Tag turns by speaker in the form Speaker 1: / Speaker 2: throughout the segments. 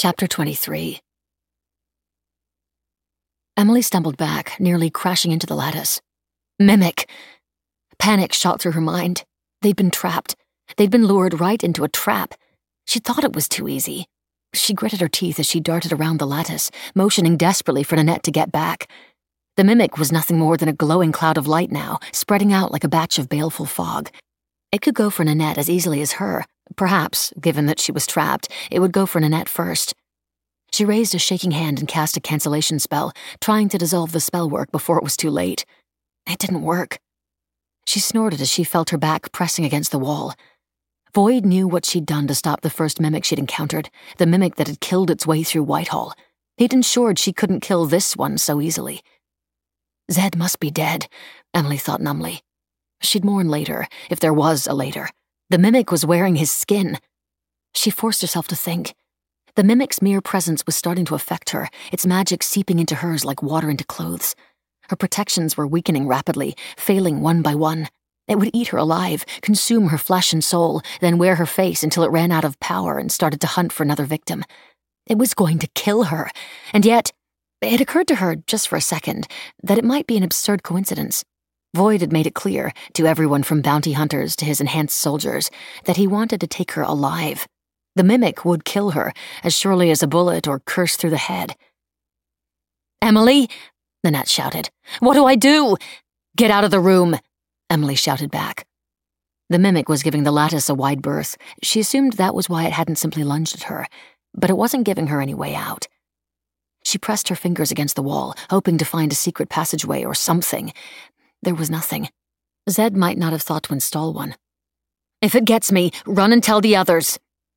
Speaker 1: Chapter 23. Emily stumbled back, nearly crashing into the lattice. Mimic! Panic shot through her mind. They'd been trapped. They'd been lured right into a trap. She thought it was too easy. She gritted her teeth as she darted around the lattice, motioning desperately for Nanette to get back. The mimic was nothing more than a glowing cloud of light now, spreading out like a batch of baleful fog. It could go for Nanette as easily as her. Perhaps, given that she was trapped, it would go for Nanette first. She raised a shaking hand and cast a cancellation spell, trying to dissolve the spell work before it was too late. It didn't work. She snorted as she felt her back pressing against the wall. Void knew what she'd done to stop the first mimic she'd encountered, the mimic that had killed its way through Whitehall. He'd ensured she couldn't kill this one so easily. Zed must be dead, Emily thought numbly. She'd mourn later, if there was a later. The mimic was wearing his skin. She forced herself to think. The mimic's mere presence was starting to affect her, its magic seeping into hers like water into clothes. Her protections were weakening rapidly, failing one by one. It would eat her alive, consume her flesh and soul, then wear her face until it ran out of power and started to hunt for another victim. It was going to kill her, and yet it occurred to her, just for a second, that it might be an absurd coincidence. Void had made it clear, to everyone from bounty hunters to his enhanced soldiers, that he wanted to take her alive. The mimic would kill her, as surely as a bullet or curse through the head. "Emily!" Nanette shouted. "What do I do?" "Get out of the room!" Emily shouted back. The mimic was giving the lattice a wide berth. She assumed that was why it hadn't simply lunged at her, but it wasn't giving her any way out. She pressed her fingers against the wall, hoping to find a secret passageway or something. There was nothing. Zed might not have thought to install one. "If it gets me, run and tell the others."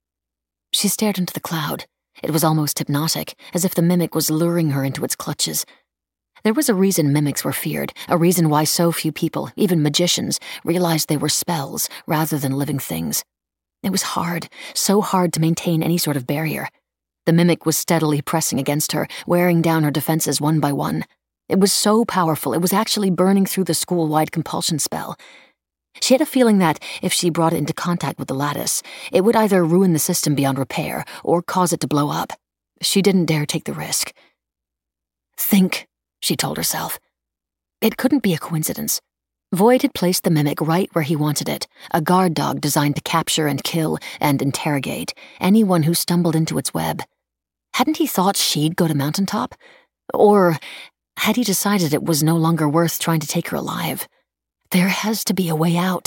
Speaker 1: She stared into the cloud. It was almost hypnotic, as if the mimic was luring her into its clutches. There was a reason mimics were feared, a reason why so few people, even magicians, realized they were spells rather than living things. It was hard, so hard to maintain any sort of barrier. The mimic was steadily pressing against her, wearing down her defenses one by one. It was so powerful, it was actually burning through the school-wide compulsion spell. She had a feeling that, if she brought it into contact with the lattice, it would either ruin the system beyond repair or cause it to blow up. She didn't dare take the risk. "Think," she told herself. It couldn't be a coincidence. Void had placed the mimic right where he wanted it, a guard dog designed to capture and kill and interrogate anyone who stumbled into its web. Hadn't he thought she'd go to Mountaintop? Or had he decided it was no longer worth trying to take her alive? There has to be a way out.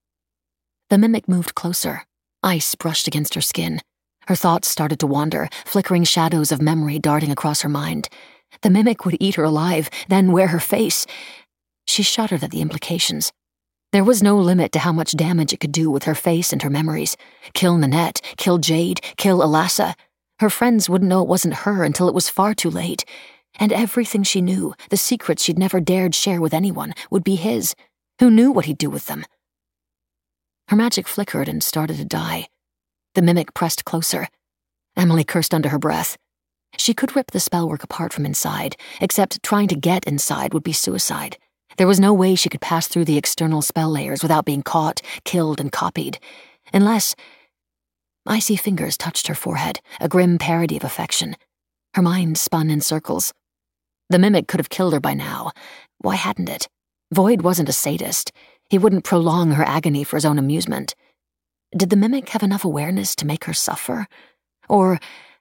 Speaker 1: The mimic moved closer. Ice brushed against her skin. Her thoughts started to wander, flickering shadows of memory darting across her mind. The mimic would eat her alive, then wear her face. She shuddered at the implications. There was no limit to how much damage it could do with her face and her memories. Kill Nanette, kill Jade, kill Alassa. Her friends wouldn't know it wasn't her until it was far too late. And everything she knew, the secrets she'd never dared share with anyone, would be his. Who knew what he'd do with them? Her magic flickered and started to die. The mimic pressed closer. Emily cursed under her breath. She could rip the spellwork apart from inside, except trying to get inside would be suicide. There was no way she could pass through the external spell layers without being caught, killed, and copied. Unless... Icy fingers touched her forehead, a grim parody of affection. Her mind spun in circles. The mimic could have killed her by now. Why hadn't it? Void wasn't a sadist. He wouldn't prolong her agony for his own amusement. Did the mimic have enough awareness to make her suffer? Or...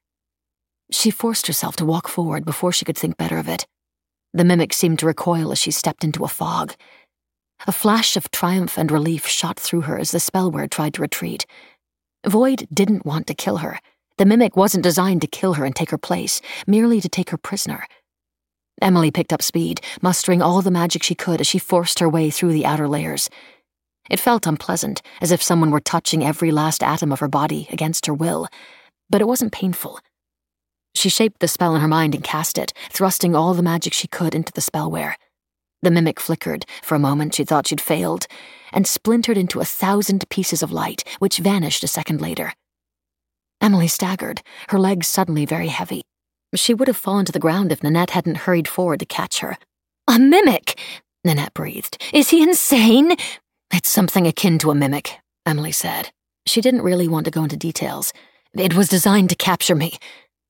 Speaker 1: She forced herself to walk forward before she could think better of it. The mimic seemed to recoil as she stepped into a fog. A flash of triumph and relief shot through her as the spellword tried to retreat. Void didn't want to kill her. The mimic wasn't designed to kill her and take her place, merely to take her prisoner. Emily picked up speed, mustering all the magic she could as she forced her way through the outer layers. It felt unpleasant, as if someone were touching every last atom of her body against her will, but it wasn't painful. She shaped the spell in her mind and cast it, thrusting all the magic she could into the spellware. The mimic flickered. For a moment she thought she'd failed, and splintered into 1,000 pieces of light, which vanished a second later. Emily staggered, her legs suddenly very heavy. She would have fallen to the ground if Nanette hadn't hurried forward to catch her. "A mimic!" Nanette breathed. "Is he insane?" "It's something akin to a mimic," Emily said. She didn't really want to go into details. "It was designed to capture me."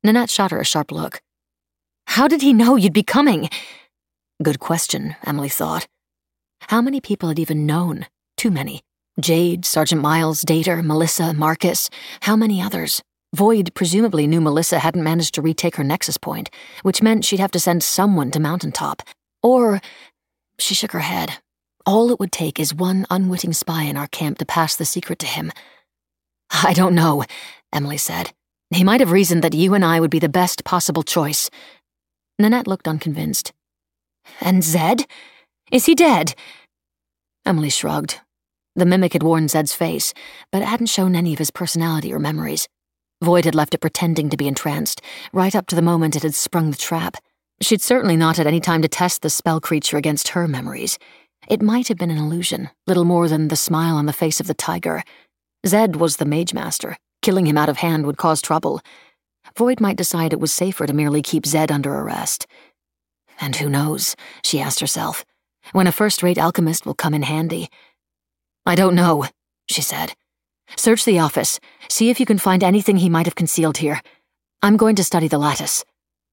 Speaker 1: Nanette shot her a sharp look. How did he know you'd be coming? Good question, Emily thought. How many people had even known? Too many. Jade, Sergeant Miles, Dater, Melissa, Marcus. How many others? Void presumably knew Melissa hadn't managed to retake her nexus point, which meant she'd have to send someone to Mountaintop. Or... She shook her head. All it would take is one unwitting spy in our camp to pass the secret to him. I don't know, Emily said. He might have reasoned that you and I would be the best possible choice. Nanette looked unconvinced. And Zed? Is he dead? Emily shrugged. The mimic had worn Zed's face, but it hadn't shown any of his personality or memories. Void had left it pretending to be entranced, right up to the moment it had sprung the trap. She'd certainly not had any time to test the spell creature against her memories. It might have been an illusion, little more than the smile on the face of the tiger. Zed was the mage master. Killing him out of hand would cause trouble. Void might decide it was safer to merely keep Zed under arrest. And who knows, she asked herself, when a first-rate alchemist will come in handy. I don't know, she said. Search the office. See if you can find anything he might have concealed here. I'm going to study the lattice.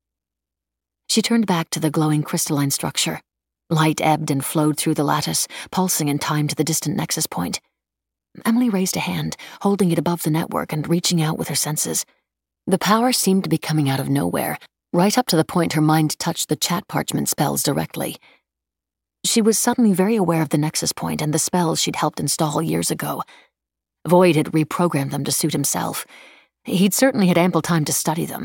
Speaker 1: She turned back to the glowing crystalline structure. Light ebbed and flowed through the lattice, pulsing in time to the distant nexus point. Emily raised a hand, holding it above the network and reaching out with her senses. The power seemed to be coming out of nowhere, right up to the point her mind touched the chat parchment spells directly. She was suddenly very aware of the nexus point and the spells she'd helped install years ago. Void had reprogrammed them to suit himself. He'd certainly had ample time to study them.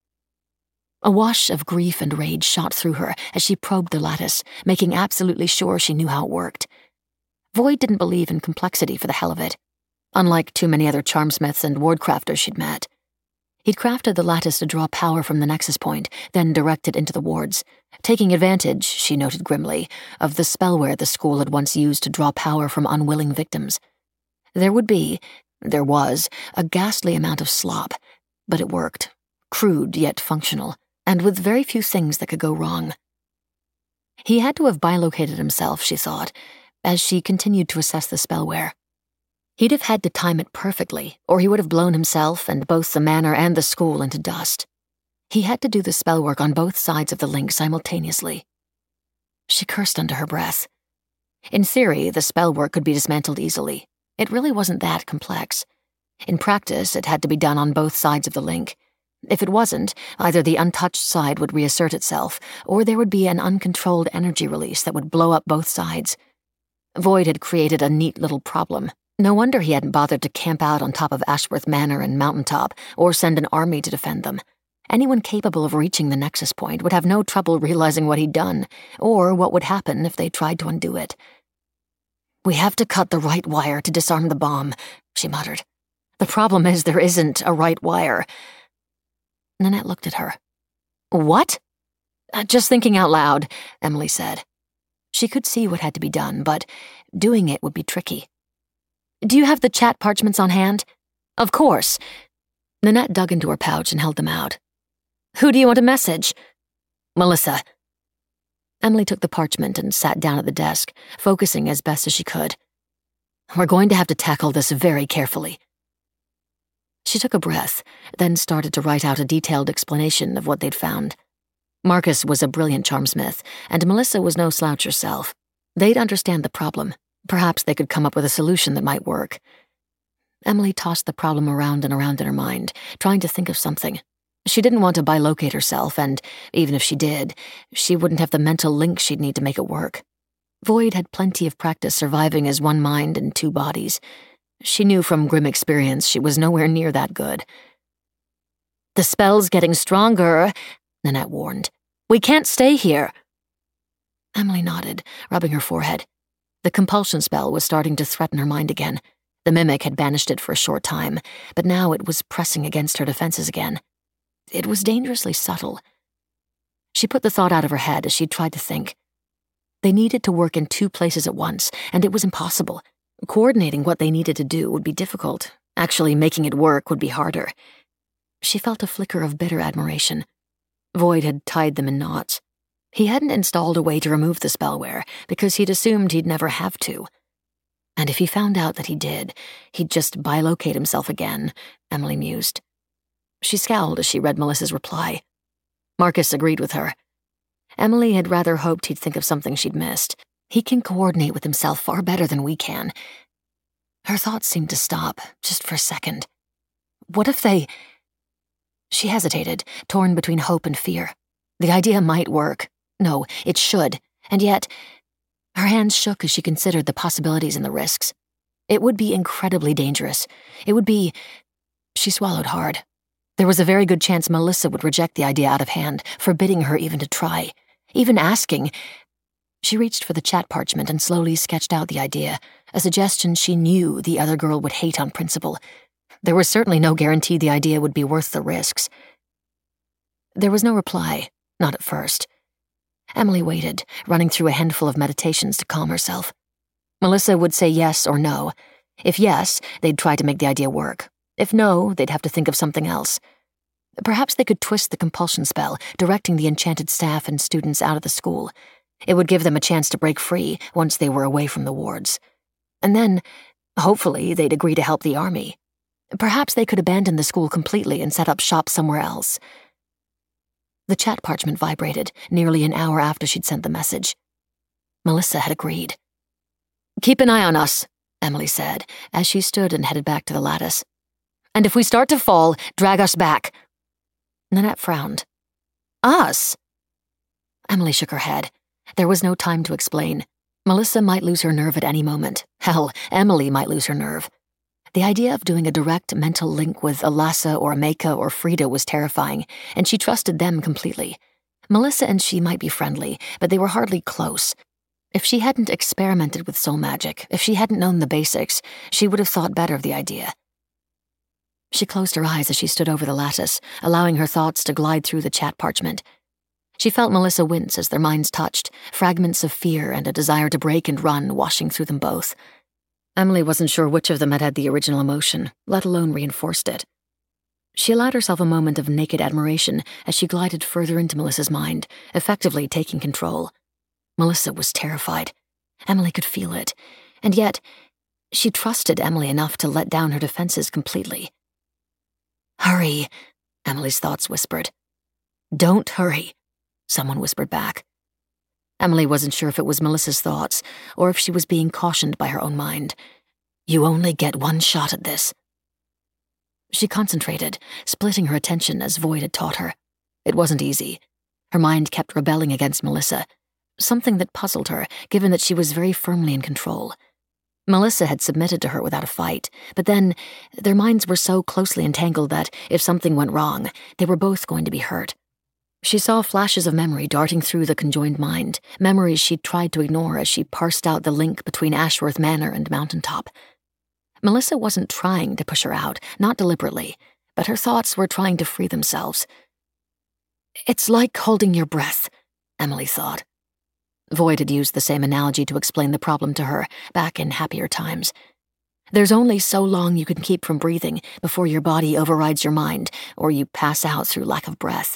Speaker 1: A wash of grief and rage shot through her as she probed the lattice, making absolutely sure she knew how it worked. Void didn't believe in complexity for the hell of it, unlike too many other charmsmiths and wardcrafters she'd met. He'd crafted the lattice to draw power from the nexus point, then direct it into the wards, taking advantage, she noted grimly, of the spellware the school had once used to draw power from unwilling victims. There was, a ghastly amount of slop, but it worked, crude yet functional, and with very few things that could go wrong. He had to have bilocated himself, she thought, as she continued to assess the spellware. He'd have had to time it perfectly, or he would have blown himself and both the manor and the school into dust. He had to do the spell work on both sides of the link simultaneously. She cursed under her breath. In theory, the spell work could be dismantled easily. It really wasn't that complex. In practice, it had to be done on both sides of the link. If it wasn't, either the untouched side would reassert itself, or there would be an uncontrolled energy release that would blow up both sides. Void had created a neat little problem. No wonder he hadn't bothered to camp out on top of Ashworth Manor and Mountaintop, or send an army to defend them. Anyone capable of reaching the nexus point would have no trouble realizing what he'd done, or what would happen if they tried to undo it. We have to cut the right wire to disarm the bomb, she muttered. The problem is there isn't a right wire. Nanette looked at her. What? Just thinking out loud, Emily said. She could see what had to be done, but doing it would be tricky. Do you have the chat parchments on hand? Of course. Nanette dug into her pouch and held them out. Who do you want to message? Melissa. Emily took the parchment and sat down at the desk, focusing as best as she could. We're going to have to tackle this very carefully. She took a breath, then started to write out a detailed explanation of what they'd found. Marcus was a brilliant charmsmith, and Melissa was no slouch herself. They'd understand the problem. Perhaps they could come up with a solution that might work. Emily tossed the problem around and around in her mind, trying to think of something. She didn't want to bilocate herself, and even if she did, she wouldn't have the mental link she'd need to make it work. Void had plenty of practice surviving as one mind and two bodies. She knew from grim experience she was nowhere near that good. The spell's getting stronger, Nanette warned. We can't stay here. Emily nodded, rubbing her forehead. The compulsion spell was starting to threaten her mind again. The mimic had banished it for a short time, but now it was pressing against her defenses again. It was dangerously subtle. She put the thought out of her head as she tried to think. They needed to work in two places at once, and it was impossible. Coordinating what they needed to do would be difficult. Actually, making it work would be harder. She felt a flicker of bitter admiration. Void had tied them in knots. He hadn't installed a way to remove the spellware because he'd assumed he'd never have to. And if he found out that he did, he'd just bilocate himself again, Emily mused. She scowled as she read Melissa's reply. Marcus agreed with her. Emily had rather hoped he'd think of something she'd missed. He can coordinate with himself far better than we can. Her thoughts seemed to stop, just for a second. What if they... She hesitated, torn between hope and fear. The idea might work. No, it should. And yet, her hands shook as she considered the possibilities and the risks. It would be incredibly dangerous. It would be... She swallowed hard. There was a very good chance Melissa would reject the idea out of hand, forbidding her even to try, even asking. She reached for the chat parchment and slowly sketched out the idea, a suggestion she knew the other girl would hate on principle. There was certainly no guarantee the idea would be worth the risks. There was no reply, not at first. Emily waited, running through a handful of meditations to calm herself. Melissa would say yes or no. If yes, they'd try to make the idea work. If no, they'd have to think of something else. Perhaps they could twist the compulsion spell, directing the enchanted staff and students out of the school. It would give them a chance to break free once they were away from the wards. And then, hopefully, they'd agree to help the army. Perhaps they could abandon the school completely and set up shop somewhere else. The chat parchment vibrated, nearly an hour after she'd sent the message. Melissa had agreed. "Keep an eye on us," Emily said, as she stood and headed back to the lattice. "And if we start to fall, drag us back." Nanette frowned. "Us?" Emily shook her head. There was no time to explain. Melissa might lose her nerve at any moment. Hell, Emily might lose her nerve. The idea of doing a direct mental link with Alassa or Ameka or Frida was terrifying, and she trusted them completely. Melissa and she might be friendly, but they were hardly close. If she hadn't experimented with soul magic, if she hadn't known the basics, she would have thought better of the idea. She closed her eyes as she stood over the lattice, allowing her thoughts to glide through the chat parchment. She felt Melissa wince as their minds touched, fragments of fear and a desire to break and run washing through them both. Emily wasn't sure which of them had had the original emotion, let alone reinforced it. She allowed herself a moment of naked admiration as she glided further into Melissa's mind, effectively taking control. Melissa was terrified. Emily could feel it, and yet she trusted Emily enough to let down her defenses completely. "Hurry," Emily's thoughts whispered. "Don't hurry," someone whispered back. Emily wasn't sure if it was Melissa's thoughts or if she was being cautioned by her own mind. "You only get one shot at this." She concentrated, splitting her attention as Void had taught her. It wasn't easy. Her mind kept rebelling against Melissa, something that puzzled her, given that she was very firmly in control. Melissa had submitted to her without a fight, but then their minds were so closely entangled that if something went wrong, they were both going to be hurt. She saw flashes of memory darting through the conjoined mind, memories she'd tried to ignore as she parsed out the link between Ashworth Manor and Mountaintop. Melissa wasn't trying to push her out, not deliberately, but her thoughts were trying to free themselves. "It's like holding your breath," Emily thought. Void had used the same analogy to explain the problem to her back in happier times. There's only so long you can keep from breathing before your body overrides your mind or you pass out through lack of breath.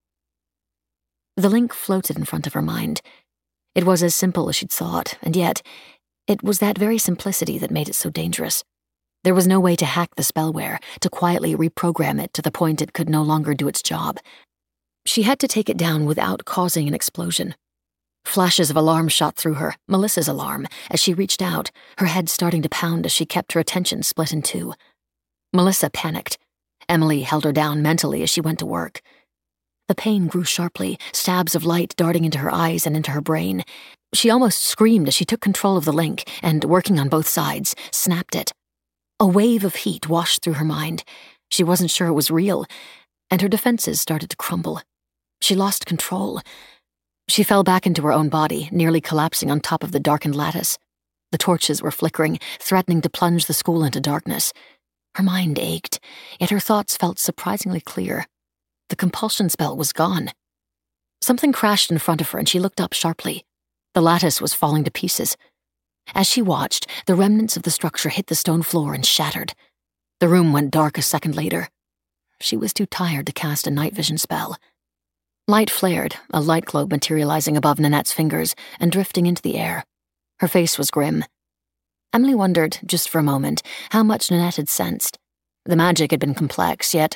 Speaker 1: The link floated in front of her mind. It was as simple as she'd thought, and yet it was that very simplicity that made it so dangerous. There was no way to hack the spellware, to quietly reprogram it to the point it could no longer do its job. She had to take it down without causing an explosion. Flashes of alarm shot through her, Melissa's alarm, as she reached out, her head starting to pound as she kept her attention split in two. Melissa panicked. Emily held her down mentally as she went to work. The pain grew sharply, stabs of light darting into her eyes and into her brain. She almost screamed as she took control of the link and, working on both sides, snapped it. A wave of heat washed through her mind. She wasn't sure it was real, and her defenses started to crumble. She lost control. She fell back into her own body, nearly collapsing on top of the darkened lattice. The torches were flickering, threatening to plunge the school into darkness. Her mind ached, yet her thoughts felt surprisingly clear. The compulsion spell was gone. Something crashed in front of her and she looked up sharply. The lattice was falling to pieces. As she watched, the remnants of the structure hit the stone floor and shattered. The room went dark a second later. She was too tired to cast a night vision spell. Light flared, a light globe materializing above Nanette's fingers and drifting into the air. Her face was grim. Emily wondered, just for a moment, how much Nanette had sensed. The magic had been complex, yet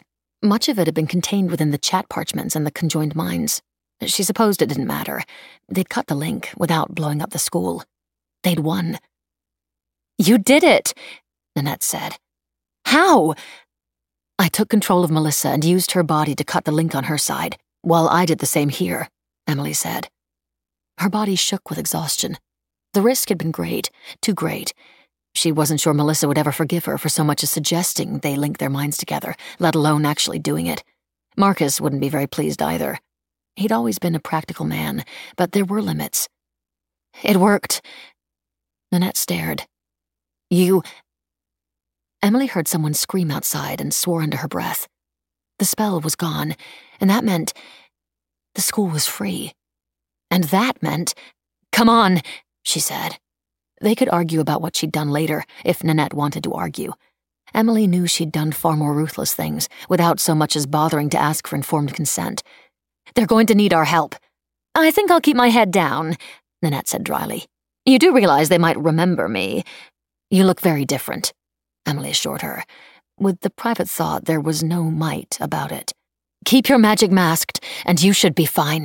Speaker 1: Much of it had been contained within the chat parchments and the conjoined minds. She supposed it didn't matter. They'd cut the link without blowing up the school. They'd won. "You did it," Nanette said. "How?" "I took control of Melissa and used her body to cut the link on her side, while I did the same here," Emily said. Her body shook with exhaustion. The risk had been great, too great. She wasn't sure Melissa would ever forgive her for so much as suggesting they link their minds together, let alone actually doing it. Marcus wouldn't be very pleased either. He'd always been a practical man, but there were limits. "It worked." Nanette stared. "You—" Emily heard someone scream outside and swore under her breath. The spell was gone, and that meant the school was free. And that meant— "Come on," she said. They could argue about what she'd done later, if Nanette wanted to argue. Emily knew she'd done far more ruthless things, without so much as bothering to ask for informed consent. "They're going to need our help." "I think I'll keep my head down," Nanette said dryly. "You do realize they might remember me." "You look very different," Emily assured her, with the private thought there was no might about it. "Keep your magic masked, and you should be fine."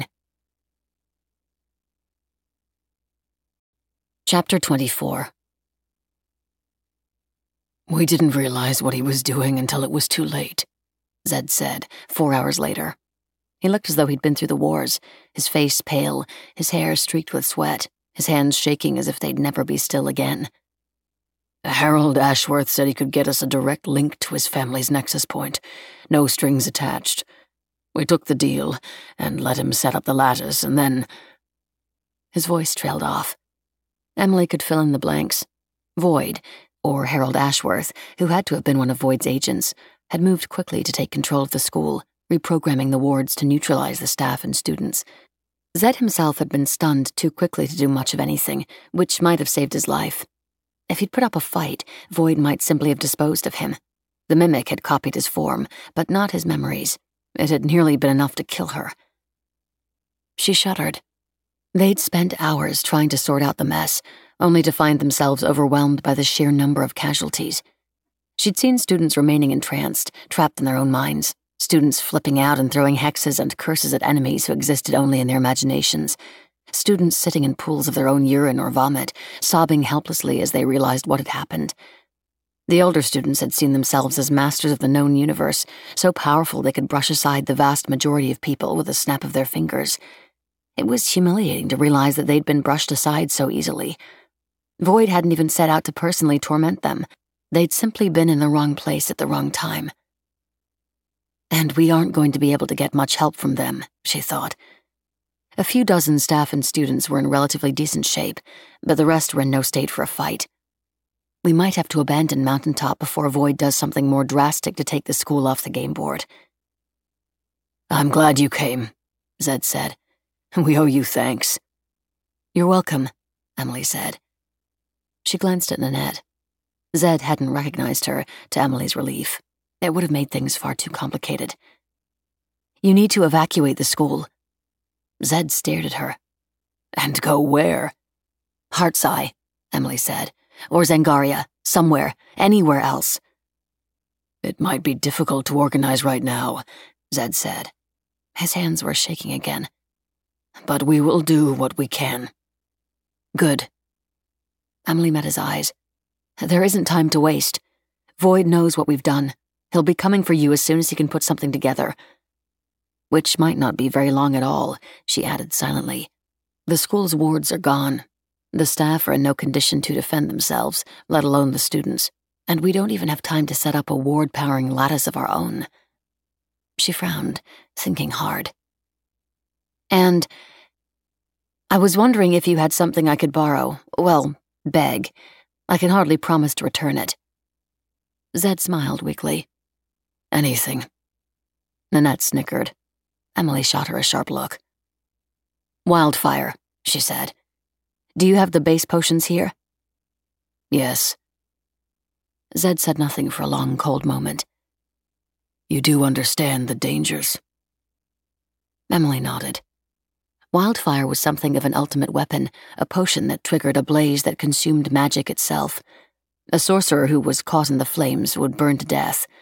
Speaker 1: Chapter 24.
Speaker 2: "We didn't realize what he was doing until it was too late," Zed said, 4 hours later. He looked as though he'd been through the wars, his face pale, his hair streaked with sweat, his hands shaking as if they'd never be still again. "Harold Ashworth said he could get us a direct link to his family's nexus point, no strings attached. We took the deal and let him set up the lattice, and then—" His voice trailed off. Emily could fill in the blanks. Void, or Harold Ashworth, who had to have been one of Void's agents, had moved quickly to take control of the school, reprogramming the wards to neutralize the staff and students. Zed himself had been stunned too quickly to do much of anything, which might have saved his life. If he'd put up a fight, Void might simply have disposed of him. The mimic had copied his form, but not his memories. It had nearly been enough to kill her. She shuddered. They'd spent hours trying to sort out the mess, only to find themselves overwhelmed by the sheer number of casualties. She'd seen students remaining entranced, trapped in their own minds, students flipping out and throwing hexes and curses at enemies who existed only in their imaginations, students sitting in pools of their own urine or vomit, sobbing helplessly as they realized what had happened. The older students had seen themselves as masters of the known universe, so powerful they could brush aside the vast majority of people with a snap of their fingers. It was humiliating to realize that they'd been brushed aside so easily. Void hadn't even set out to personally torment them. They'd simply been in the wrong place at the wrong time. And we aren't going to be able to get much help from them, she thought. A few dozen staff and students were in relatively decent shape, but the rest were in no state for a fight. We might have to abandon Mountaintop before Void does something more drastic to take the school off the game board. "I'm glad you came," Zed said. "We owe you thanks." "You're welcome," Emily said. She glanced at Nanette. Zed hadn't recognized her, to Emily's relief. It would have made things far too complicated. "You need to evacuate the school." Zed stared at her. "And go where?" "Heartseye," Emily said. "Or Zangaria, somewhere, anywhere else." "It might be difficult to organize right now," Zed said. His hands were shaking again. "But we will do what we can." "Good." Emily met his eyes. "There isn't time to waste. Void knows what we've done. He'll be coming for you as soon as he can put something together." "Which might not be very long at all," she added silently. "The school's wards are gone. The staff are in no condition to defend themselves, let alone the students, and we don't even have time to set up a ward-powering lattice of our own." She frowned, thinking hard. "And I was wondering if you had something I could borrow, well, beg. I can hardly promise to return it." Zed smiled weakly. "Anything." Nanette snickered. Emily shot her a sharp look. "Wildfire," she said. "Do you have the base potions here?" "Yes." Zed said nothing for a long, cold moment. "You do understand the dangers?" Emily nodded. Wildfire was something of an ultimate weapon, a potion that triggered a blaze that consumed magic itself. A sorcerer who was caught in the flames would burn to death.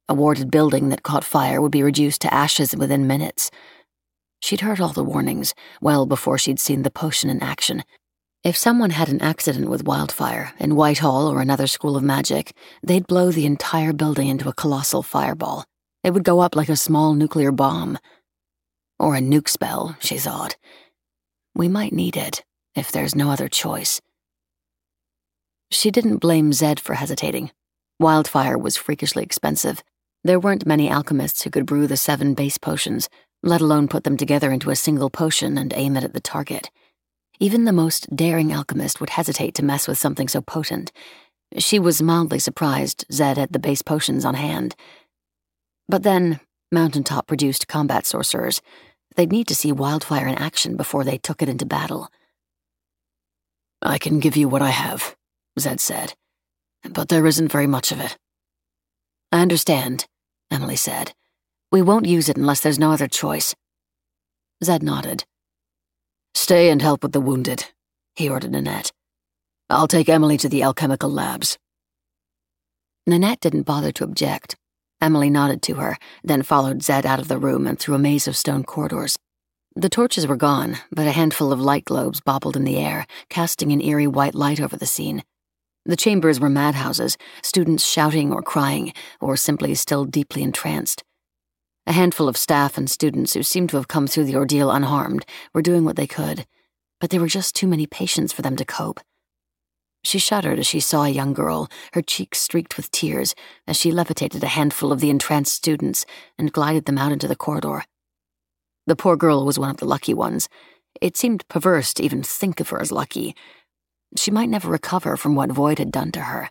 Speaker 2: A warded building that caught fire would be reduced to ashes within minutes. She'd heard all the warnings, well before she'd seen the potion in action. If someone had an accident with wildfire in Whitehall or another school of magic, they'd blow the entire building into a colossal fireball. It would go up like a small nuclear bomb. Or a nuke spell, she thought. We might need it, if there's no other choice. She didn't blame Zed for hesitating. Wildfire was freakishly expensive. There weren't many alchemists who could brew the 7 base potions, let alone put them together into a single potion and aim it at the target. Even the most daring alchemist would hesitate to mess with something so potent. She was mildly surprised Zed had the base potions on hand. But then, Mountaintop produced combat sorcerers. They'd need to see wildfire in action before they took it into battle. "I can give you what I have," Zed said, "but there isn't very much of it." "I understand," Emily said. "We won't use it unless there's no other choice." Zed nodded. "Stay and help with the wounded," he ordered Nanette. "I'll take Emily to the alchemical labs." Nanette didn't bother to object. Emily nodded to her, then followed Zed out of the room and through a maze of stone corridors. The torches were gone, but a handful of light globes bobbled in the air, casting an eerie white light over the scene. The chambers were madhouses, students shouting or crying, or simply still deeply entranced. A handful of staff and students who seemed to have come through the ordeal unharmed were doing what they could, but there were just too many patients for them to cope. She shuddered as she saw a young girl, her cheeks streaked with tears, as she levitated a handful of the entranced students and glided them out into the corridor. The poor girl was one of the lucky ones. It seemed perverse to even think of her as lucky. She might never recover from what Void had done to her.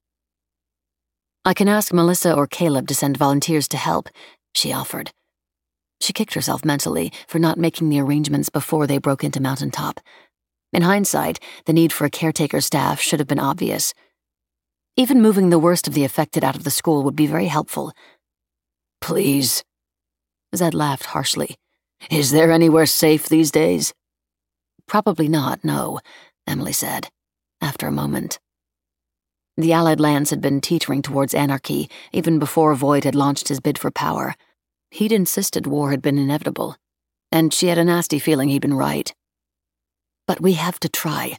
Speaker 2: "I can ask Melissa or Caleb to send volunteers to help," she offered. She kicked herself mentally for not making the arrangements before they broke into Mountaintop. In hindsight, the need for a caretaker staff should have been obvious. Even moving the worst of the affected out of the school would be very helpful. "Please," Zed laughed harshly. "Is there anywhere safe these days?" "Probably not, no," Emily said, after a moment. The Allied lands had been teetering towards anarchy even before Void had launched his bid for power. He'd insisted war had been inevitable, and she had a nasty feeling he'd been right. "But we have to try."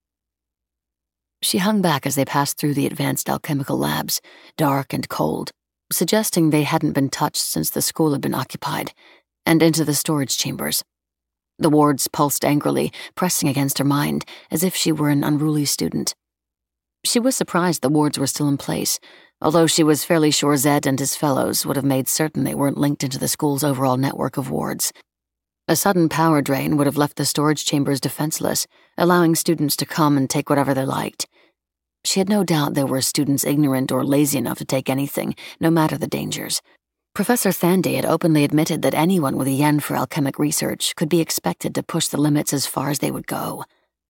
Speaker 2: She hung back as they passed through the advanced alchemical labs, dark and cold, suggesting they hadn't been touched since the school had been occupied, and into the storage chambers. The wards pulsed angrily, pressing against her mind, as if she were an unruly student. She was surprised the wards were still in place, although she was fairly sure Zed and his fellows would have made certain they weren't linked into the school's overall network of wards. A sudden power drain would have left the storage chambers defenseless, allowing students to come and take whatever they liked. She had no doubt there were students ignorant or lazy enough to take anything, no matter the dangers. Professor Thanday had openly admitted that anyone with a yen for alchemic research could be expected to push the limits as far as they would go.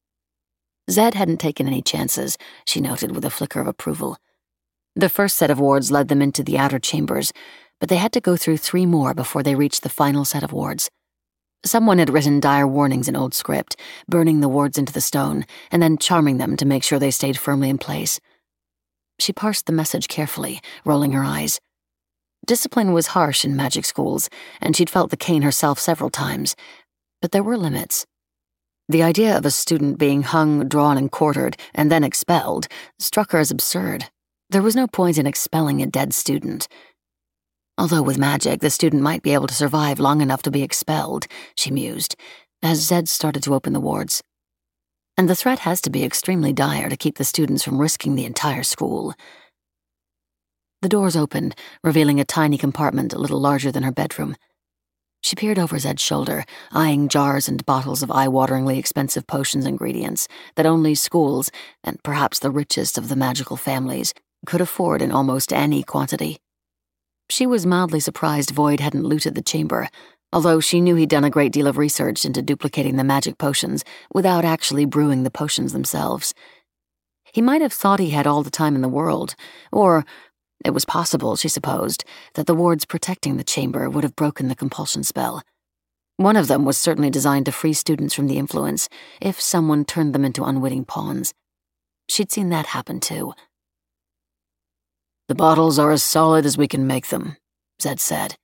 Speaker 2: Zed hadn't taken any chances, she noted with a flicker of approval. The first set of wards led them into the outer chambers, but they had to go through 3 more before they reached the final set of wards. Someone had written dire warnings in old script, burning the wards into the stone, and then charming them to make sure they stayed firmly in place. She parsed the message carefully, rolling her eyes. Discipline was harsh in magic schools, and she'd felt the cane herself several times, but there were limits. The idea of a student being hung, drawn, and quartered, and then expelled, struck her as absurd. There was no point in expelling a dead student. Although with magic, the student might be able to survive long enough to be expelled, she mused, as Zed started to open the wards. And the threat has to be extremely dire to keep the students from risking the entire school. The doors opened, revealing a tiny compartment a little larger than her bedroom. She peered over Zed's shoulder, eyeing jars and bottles of eye-wateringly expensive potions ingredients that only schools, and perhaps the richest of the magical families, could afford in almost any quantity. She was mildly surprised Void hadn't looted the chamber, although she knew he'd done a great deal of research into duplicating the magic potions without actually brewing the potions themselves. He might have thought he had all the time in the world, or it was possible, she supposed, that the wards protecting the chamber would have broken the compulsion spell. One of them was certainly designed to free students from the influence, if someone turned them into unwitting pawns. She'd seen that happen too. The bottles are as solid as we can make them, Zed said.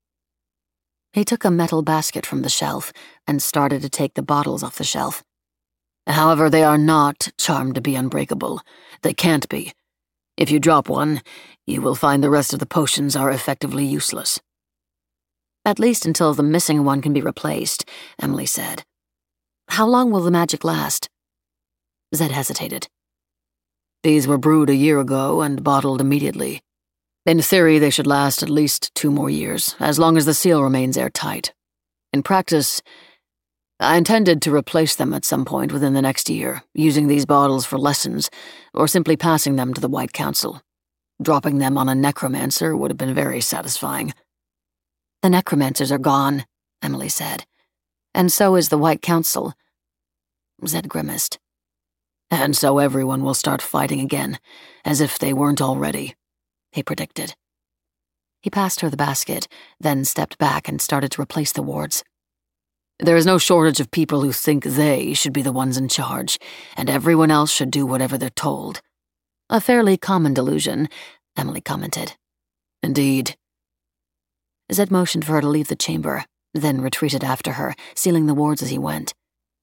Speaker 2: He took a metal basket from the shelf and started to take the bottles off the shelf. However, they are not charmed to be unbreakable. They can't be. If you drop one, you will find the rest of the potions are effectively useless. At least until the missing one can be replaced, Emily said. How long will the magic last? Zed hesitated. These were brewed a year ago and bottled immediately. In theory, they should last at least 2 more years, as long as the seal remains airtight. In practice, I intended to replace them at some point within the next year, using these bottles for lessons, or simply passing them to the White Council. Dropping them on a necromancer would have been very satisfying. The necromancers are gone, Emily said. And so is the White Council. Zed grimaced. And so everyone will start fighting again, as if they weren't already, he predicted. He passed her the basket, then stepped back and started to replace the wards. There is no shortage of people who think they should be the ones in charge, and everyone else should do whatever they're told. A fairly common delusion, Emily commented. Indeed. Zed motioned for her to leave the chamber, then retreated after her, sealing the wards as he went.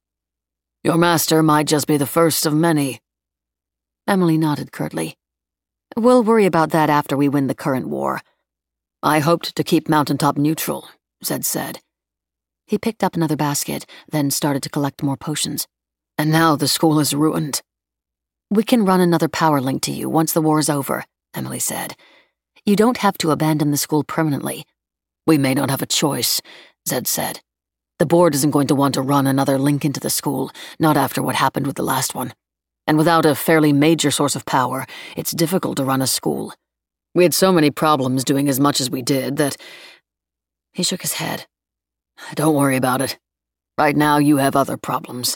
Speaker 2: Your master might just be the first of many. Emily nodded curtly. We'll worry about that after we win the current war. I hoped to keep Mountaintop neutral, Zed said. He picked up another basket, then started to collect more potions. And now the school is ruined. We can run another power link to you once the war is over, Emily said. You don't have to abandon the school permanently. We may not have a choice, Zed said. The board isn't going to want to run another link into the school, not after what happened with the last one. And without a fairly major source of power, it's difficult to run a school. We had so many problems doing as much as we did that... He shook his head. Don't worry about it. Right now you have other problems.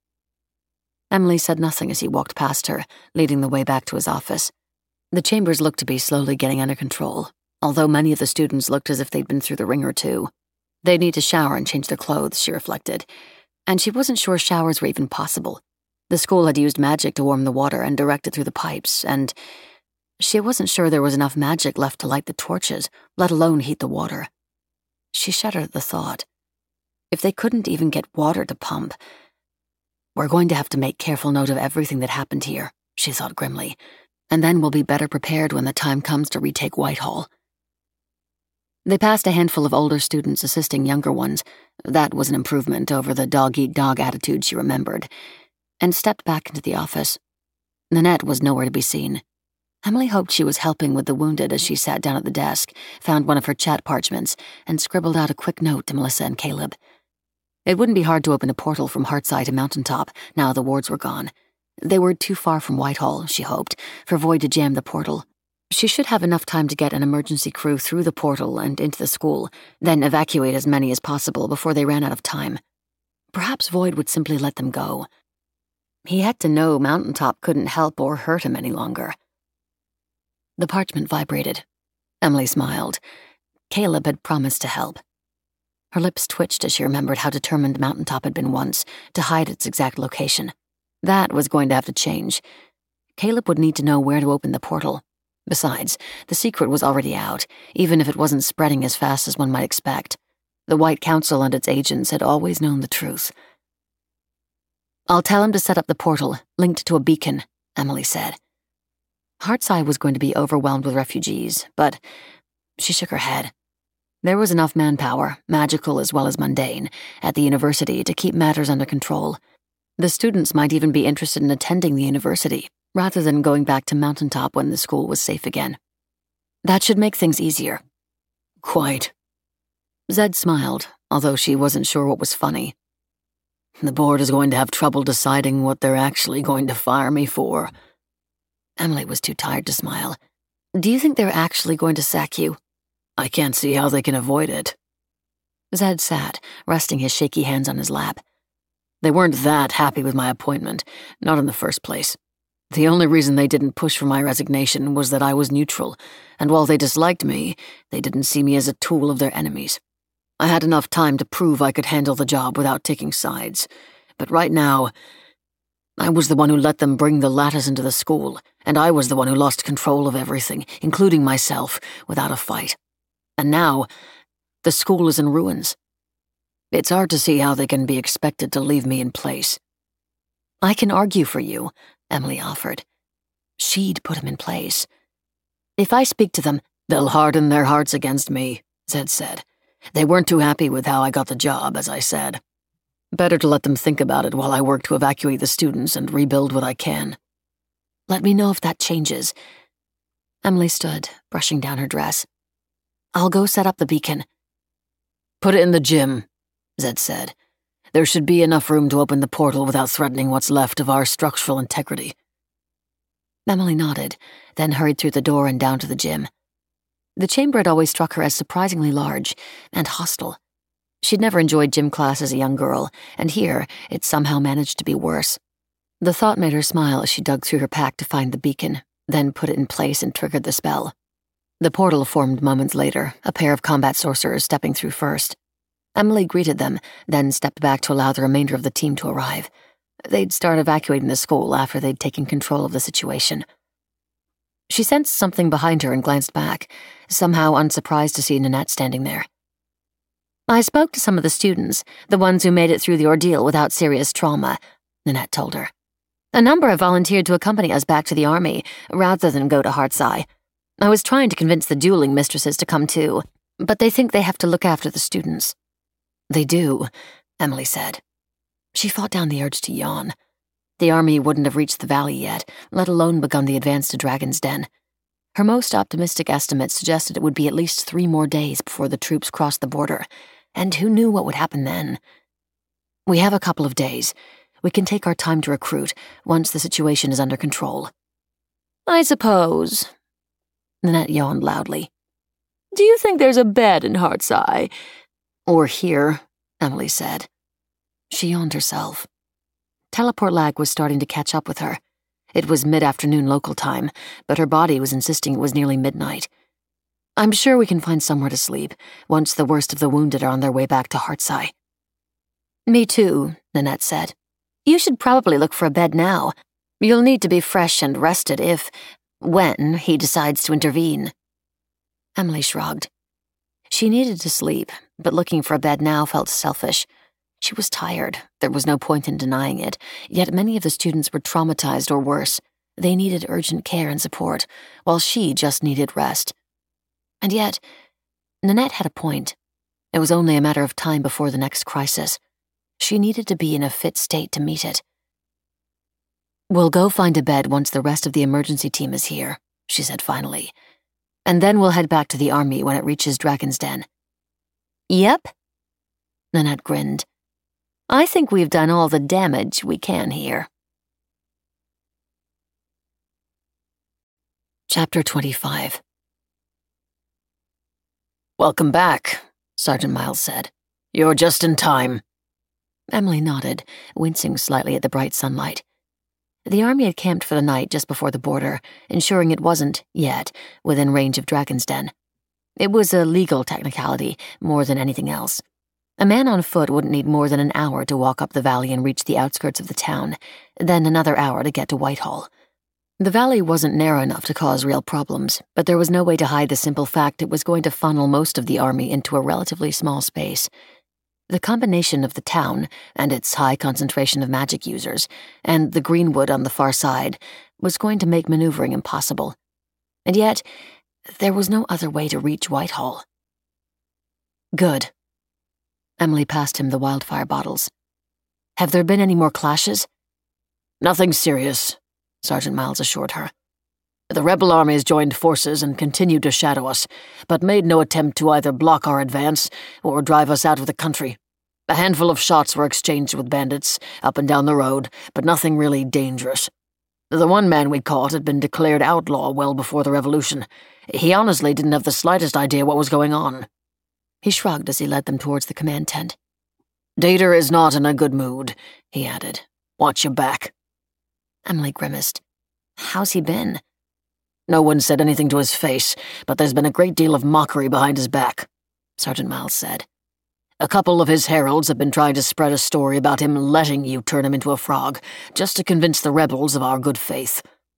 Speaker 2: Emily said nothing as he walked past her, leading the way back to his office. The chambers looked to be slowly getting under control, although many of the students looked as if they'd been through the ringer too. They'd need to shower and change their clothes, she reflected, and she wasn't sure showers were even possible. The school had used magic to warm the water and direct it through the pipes, and she wasn't sure there was enough magic left to light the torches, let alone heat the water. She shuddered at the thought. If they couldn't even get water to pump... We're going to have to make careful note of everything that happened here, she thought grimly, and then we'll be better prepared when the time comes to retake Whitehall. They passed a handful of older students assisting younger ones. That was an improvement over the dog-eat-dog attitude she remembered, and stepped back into the office. Nanette was nowhere to be seen. Emily hoped she was helping with the wounded as she sat down at the desk, found one of her chat parchments, and scribbled out a quick note to Melissa and Caleb. It wouldn't be hard to open a portal from Heartside to Mountaintop, now the wards were gone. They were too far from Whitehall, she hoped, for Void to jam the portal. She should have enough time to get an emergency crew through the portal and into the school, then evacuate as many as possible before they ran out of time. Perhaps Void would simply let them go. He had to know Mountaintop couldn't help or hurt him any longer. The parchment vibrated. Emily smiled. Caleb had promised to help. Her lips twitched as she remembered how determined Mountaintop had been once to hide its exact location. That was going to have to change. Caleb would need to know where to open the portal. Besides, the secret was already out, even if it wasn't spreading as fast as one might expect. The White Council and its agents had always known the truth. I'll tell him to set up the portal, linked to a beacon, Emily said. Heartside was going to be overwhelmed with refugees, but she shook her head. There was enough manpower, magical as well as mundane, at the university to keep matters under control. The students might even be interested in attending the university, rather than going back to Mountaintop when the school was safe again. That should make things easier. Quite. Zed smiled, although she wasn't sure what was funny. The board is going to have trouble deciding what they're actually going to fire me for. Emily was too tired to smile. Do you think they're actually going to sack you? I can't see how they can avoid it. Zed sat, resting his shaky hands on his lap. They weren't that happy with my appointment, not in the first place. The only reason they didn't push for my resignation was that I was neutral, and while they disliked me, they didn't see me as a tool of their enemies. I had enough time to prove I could handle the job without taking sides, but right now, I was the one who let them bring the lattice into the school, and I was the one who lost control of everything, including myself, without a fight. And now, the school is in ruins. It's hard to see how they can be expected to leave me in place."
Speaker 1: "I can argue for you," Emily offered. She'd put him in place. "If I speak to them—"
Speaker 2: "They'll harden their hearts against me," Zed said. "They weren't too happy with how I got the job, as I said. Better to let them think about it while I work to evacuate the students and rebuild what I can."
Speaker 1: "Let me know if that changes." Emily stood, brushing down her dress. "I'll go set up the beacon."
Speaker 2: "Put it in the gym," Zed said. "There should be enough room to open the portal without threatening what's left of our structural integrity."
Speaker 1: Emily nodded, then hurried through the door and down to the gym. The chamber had always struck her as surprisingly large and hostile. She'd never enjoyed gym class as a young girl, and here it somehow managed to be worse. The thought made her smile as she dug through her pack to find the beacon, then put it in place and triggered the spell. The portal formed moments later, a pair of combat sorcerers stepping through first. Emily greeted them, then stepped back to allow the remainder of the team to arrive. They'd start evacuating the school after they'd taken control of the situation. She sensed something behind her and glanced back, somehow unsurprised to see Nanette standing there. "I spoke to some of the students, the ones who made it through the ordeal without serious trauma," Nanette told her. "A number have volunteered to accompany us back to the army, rather than go to Heartseye. I was trying to convince the dueling mistresses to come too, but they think they have to look after the students."
Speaker 2: "They do," Emily said.
Speaker 1: She fought down the urge to yawn. The army wouldn't have reached the valley yet, let alone begun the advance to Dragon's Den. Her most optimistic estimates suggested it would be at least 3 more days before the troops crossed the border, and who knew what would happen then? "We have a couple of days. We can take our time to recruit once the situation is under control." "I suppose." Nanette yawned loudly. "Do you think there's a bed in Heartseye?"
Speaker 2: "Or here," Emily said.
Speaker 1: She yawned herself. Teleport lag was starting to catch up with her. It was mid-afternoon local time, but her body was insisting it was nearly midnight. "I'm sure we can find somewhere to sleep, once the worst of the wounded are on their way back to Heartseye." "Me too," Nanette said. "You should probably look for a bed now. You'll need to be fresh and rested when he decides to intervene." Emily shrugged. She needed to sleep, but looking for a bed now felt selfish. She was tired, there was no point in denying it, yet many of the students were traumatized or worse. They needed urgent care and support, while she just needed rest. And yet, Nanette had a point. It was only a matter of time before the next crisis. She needed to be in a fit state to meet it. "We'll go find a bed once the rest of the emergency team is here," she said finally. "And then we'll head back to the army when it reaches Dragon's Den." "Yep." Nanette grinned. "I think we've done all the damage we can here." Chapter 25.
Speaker 2: "Welcome back," Sergeant Miles said. "You're just in time."
Speaker 1: Emily nodded, wincing slightly at the bright sunlight. The army had camped for the night just before the border, ensuring it wasn't, yet, within range of Dragon's Den. It was a legal technicality, more than anything else. A man on foot wouldn't need more than an hour to walk up the valley and reach the outskirts of the town, then another hour to get to Whitehall. The valley wasn't narrow enough to cause real problems, but there was no way to hide the simple fact it was going to funnel most of the army into a relatively small space. The combination of the town and its high concentration of magic users, and the greenwood on the far side, was going to make maneuvering impossible. And yet, there was no other way to reach Whitehall. "Good." Emily passed him the wildfire bottles. "Have there been any more clashes?"
Speaker 2: "Nothing serious," Sergeant Miles assured her. "The rebel armies joined forces and continued to shadow us, but made no attempt to either block our advance or drive us out of the country. A handful of shots were exchanged with bandits up and down the road, but nothing really dangerous. The one man we caught had been declared outlaw well before the revolution. He honestly didn't have the slightest idea what was going on."
Speaker 1: He shrugged as he led them towards the command tent.
Speaker 2: "Dater is not in a good mood," he added. "Watch your back."
Speaker 1: Emily grimaced. "How's he been?"
Speaker 2: "No one said anything to his face, but there's been a great deal of mockery behind his back," Sergeant Miles said. "A couple of his heralds have been trying to spread a story about him letting you turn him into a frog, just to convince the rebels of our good faith."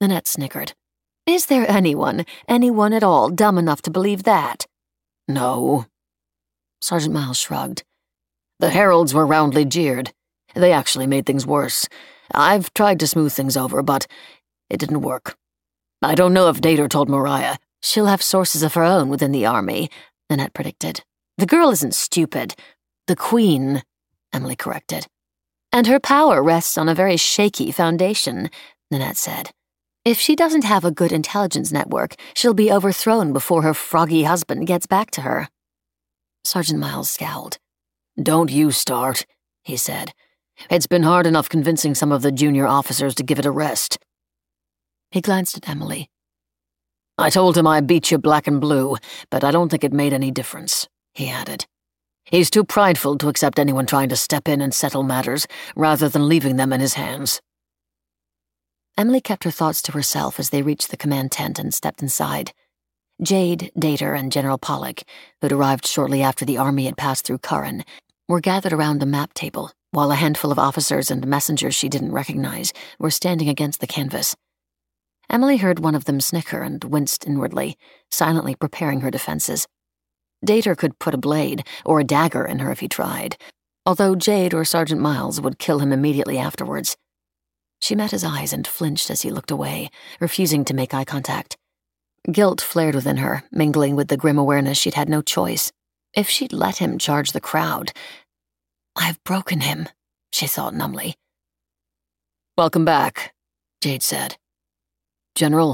Speaker 2: Nanette snickered.
Speaker 1: Is there anyone at all, dumb enough to believe that?
Speaker 2: No. Sergeant Miles shrugged. The heralds were roundly jeered. They actually made things worse. I've tried to smooth things over, but it didn't work. I don't know if Dater told Mariah.
Speaker 1: She'll have sources of her own within the army, Nanette predicted. The girl isn't stupid. The Queen, Emily corrected. And her power rests on a very shaky foundation, Nanette said. If she doesn't have a good intelligence network, she'll be overthrown before her froggy husband gets back to her.
Speaker 2: Sergeant Miles scowled. Don't you start, he said. It's been hard enough convincing some of the junior officers to give it a rest. He glanced at Emily. I told him I beat you black and blue, but I don't think it made any difference, he added. He's too prideful to accept anyone trying to step in and settle matters, rather than leaving them in his hands.
Speaker 1: Emily kept her thoughts to herself as they reached the command tent and stepped inside. Jade, Dater, and General Pollock, who'd arrived shortly after the army had passed through Curran, were gathered around the map table, while a handful of officers and messengers she didn't recognize were standing against the canvas. Emily heard one of them snicker and winced inwardly, silently preparing her defenses. Dater could put a blade or a dagger in her if he tried, although Jade or Sergeant Miles would kill him immediately afterwards. She met his eyes and flinched as he looked away, refusing to make eye contact. Guilt flared within her, mingling with the grim awareness she'd had no choice. If she'd let him charge the crowd... I've broken him, she thought numbly.
Speaker 2: Welcome back, Jade said. General?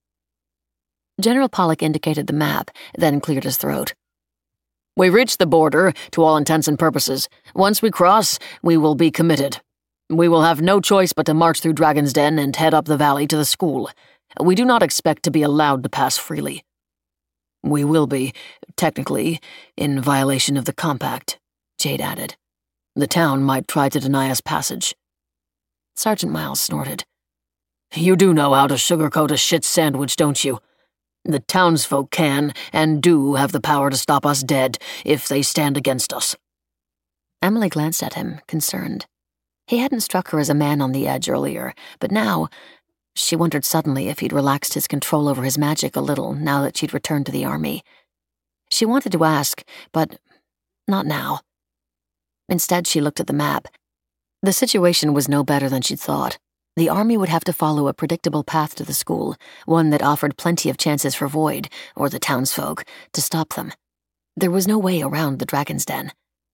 Speaker 1: General Pollock indicated the map, then cleared his throat.
Speaker 2: We've reached the border, to all intents and purposes. Once we cross, we will be committed. We will have no choice but to march through Dragon's Den and head up the valley to the school. We do not expect to be allowed to pass freely. We will be, technically, in violation of the compact, Jade added. The town might try to deny us passage.
Speaker 1: Sergeant Miles snorted.
Speaker 2: You do know how to sugarcoat a shit sandwich, don't you? The townsfolk can, and do, have the power to stop us dead if they stand against us.
Speaker 1: Emily glanced at him, concerned. He hadn't struck her as a man on the edge earlier, but now... She wondered suddenly if he'd relaxed his control over his magic a little now that she'd returned to the army. She wanted to ask, but not now. Instead, she looked at the map. The situation was no better than she'd thought. The army would have to follow a predictable path to the school, one that offered plenty of chances for Void, or the townsfolk, to stop them. There was no way around the Dragon's Den.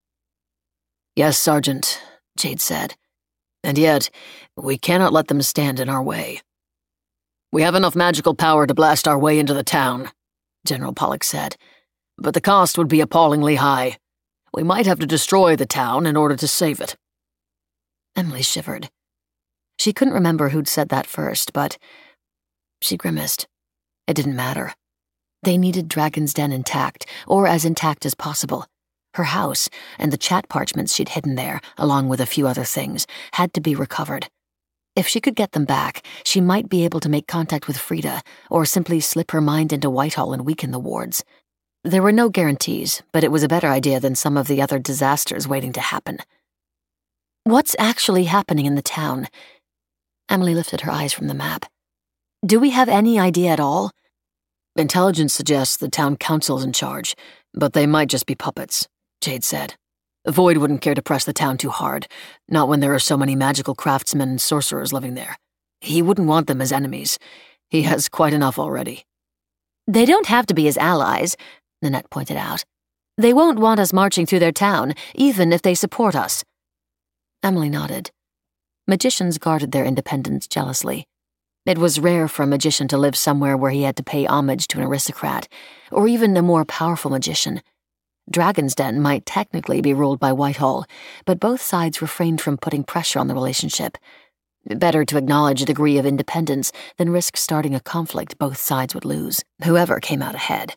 Speaker 2: Yes, Sergeant, Jade said. And yet, we cannot let them stand in our way. We have enough magical power to blast our way into the town, General Pollock said, but the cost would be appallingly high. We might have to destroy the town in order to save it.
Speaker 1: Emily shivered. She couldn't remember who'd said that first, but she grimaced. It didn't matter. They needed Dragon's Den intact, or as intact as possible. Her house, and the chat parchments she'd hidden there, along with a few other things, had to be recovered. If she could get them back, she might be able to make contact with Frida, or simply slip her mind into Whitehall and weaken the wards. There were no guarantees, but it was a better idea than some of the other disasters waiting to happen. What's actually happening in the town? Emily lifted her eyes from the map. Do we have any idea at all?
Speaker 2: Intelligence suggests the town council's in charge, but they might just be puppets, Jade said. Void wouldn't care to press the town too hard, not when there are so many magical craftsmen and sorcerers living there. He wouldn't want them as enemies. He has quite enough already.
Speaker 1: They don't have to be his allies, Nanette pointed out. They won't want us marching through their town, even if they support us. Emily nodded. Magicians guarded their independence jealously. It was rare for a magician to live somewhere where he had to pay homage to an aristocrat, or even a more powerful magician. Dragon's Den might technically be ruled by Whitehall, but both sides refrained from putting pressure on the relationship. Better to acknowledge a degree of independence than risk starting a conflict both sides would lose, whoever came out ahead.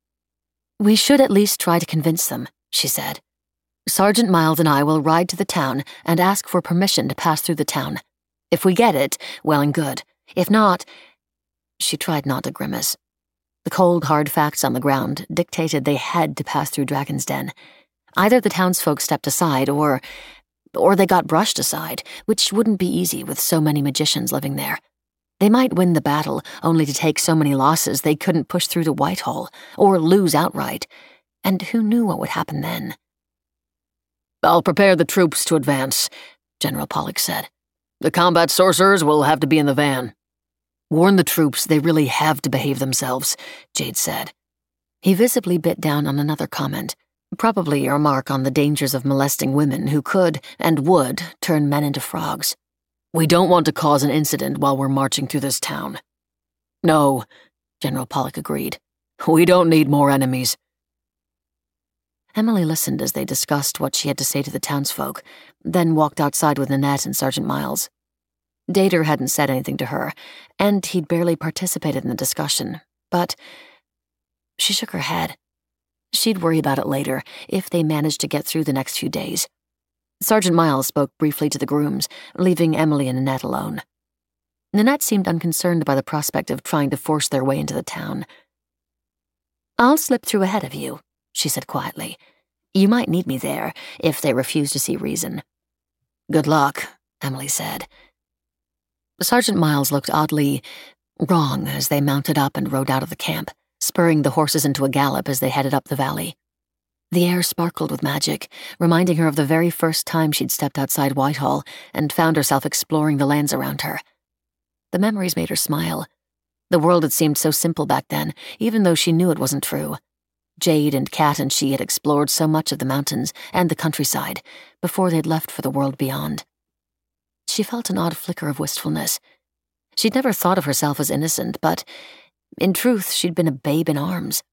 Speaker 1: We should at least try to convince them, she said. Sergeant Miles and I will ride to the town and ask for permission to pass through the town. If we get it, well and good. If not... She tried not to grimace. The cold, hard facts on the ground dictated they had to pass through Dragon's Den. Either the townsfolk stepped aside, or they got brushed aside, which wouldn't be easy with so many magicians living there.
Speaker 2: They might win the battle, only to take so many losses they couldn't push through to Whitehall, or lose outright. And who knew what would happen then?
Speaker 3: "I'll prepare the troops to advance," General Pollock said. "The combat sorcerers will have to be in the van."
Speaker 2: "Warn the troops they really have to behave themselves," Jade said. He visibly bit down on another comment, probably a remark on the dangers of molesting women who could, and would, turn men into frogs.
Speaker 3: "We don't want to cause an incident while we're marching through this town."
Speaker 2: "No," General Pollock agreed.
Speaker 3: "We don't need more enemies."
Speaker 2: Emily listened as they discussed what she had to say to the townsfolk, then walked outside with Nanette and Sergeant Miles. Dater hadn't said anything to her, and he'd barely participated in the discussion, but she shook her head. She'd worry about it later, if they managed to get through the next few days. Sergeant Miles spoke briefly to the grooms, leaving Emily and Nanette alone. Nanette seemed unconcerned by the prospect of trying to force their way into the town. "I'll slip through ahead of you," she said quietly. "You might need me there, if they refuse to see reason."
Speaker 3: "Good luck," Emily said.
Speaker 2: Sergeant Miles looked oddly wrong as they mounted up and rode out of the camp, spurring the horses into a gallop as they headed up the valley. The air sparkled with magic, reminding her of the very first time she'd stepped outside Whitehall and found herself exploring the lands around her. The memories made her smile. The world had seemed so simple back then, even though she knew it wasn't true. Jade and Kat and she had explored so much of the mountains and the countryside before they'd left for the world beyond. She felt an odd flicker of wistfulness. She'd never thought of herself as innocent, but in truth, she'd been a babe in arms.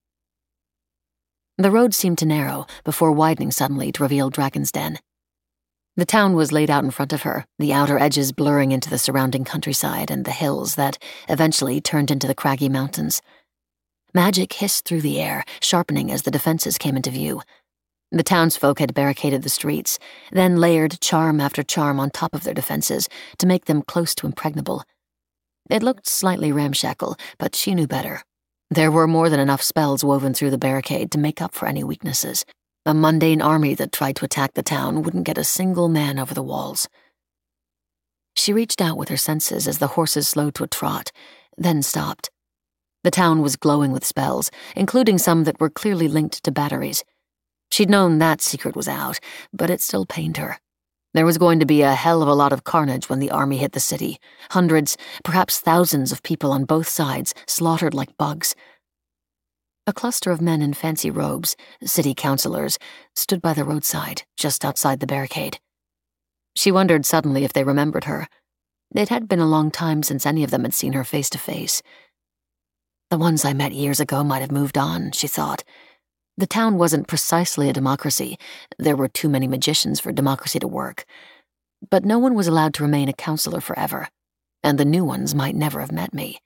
Speaker 2: The road seemed to narrow before widening suddenly to reveal Dragon's Den. The town was laid out in front of her, the outer edges blurring into the surrounding countryside and the hills that eventually turned into the craggy mountains. Magic hissed through the air, sharpening as the defenses came into view. The townsfolk had barricaded the streets, then layered charm after charm on top of their defenses to make them close to impregnable. It looked slightly ramshackle, but she knew better. There were more than enough spells woven through the barricade to make up for any weaknesses. A mundane army that tried to attack the town wouldn't get a single man over the walls. She reached out with her senses as the horses slowed to a trot, then stopped. The town was glowing with spells, including some that were clearly linked to batteries. She'd known that secret was out, but it still pained her. There was going to be a hell of a lot of carnage when the army hit the city. Hundreds, perhaps thousands of people on both sides, slaughtered like bugs. A cluster of men in fancy robes, city councilors, stood by the roadside, just outside the barricade. She wondered suddenly if they remembered her. It had been a long time since any of them had seen her face to face. The ones I met years ago might have moved on, she thought. The town wasn't precisely a democracy. There were too many magicians for democracy to work. But no one was allowed to remain a counselor forever, and the new ones might never have met me.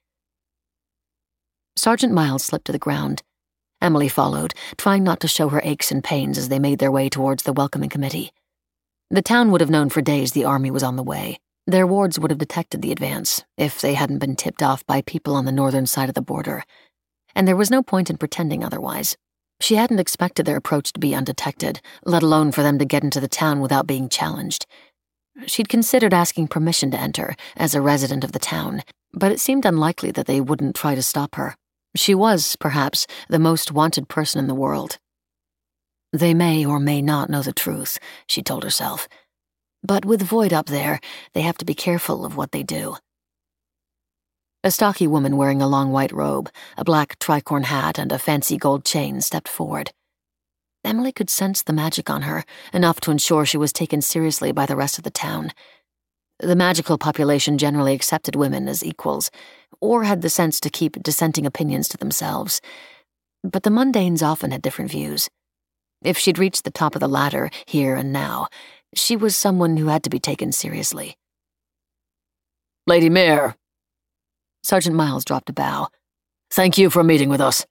Speaker 2: Sergeant Miles slipped to the ground. Emily followed, trying not to show her aches and pains as they made their way towards the welcoming committee. The town would have known for days the army was on the way. Their wards would have detected the advance, if they hadn't been tipped off by people on the northern side of the border. And there was no point in pretending otherwise. She hadn't expected their approach to be undetected, let alone for them to get into the town without being challenged. She'd considered asking permission to enter, as a resident of the town, but it seemed unlikely that they wouldn't try to stop her. She was, perhaps, the most wanted person in the world. They may or may not know the truth, she told herself. But with Void up there, they have to be careful of what they do. A stocky woman wearing a long white robe, a black tricorn hat, and a fancy gold chain stepped forward. Emily could sense the magic on her, enough to ensure she was taken seriously by the rest of the town. The magical population generally accepted women as equals, or had the sense to keep dissenting opinions to themselves. But the mundanes often had different views. If she'd reached the top of the ladder, here and now, she was someone who had to be taken seriously.
Speaker 3: "Lady Mayor."
Speaker 2: Sergeant Miles dropped a bow.
Speaker 3: "Thank you for meeting with us."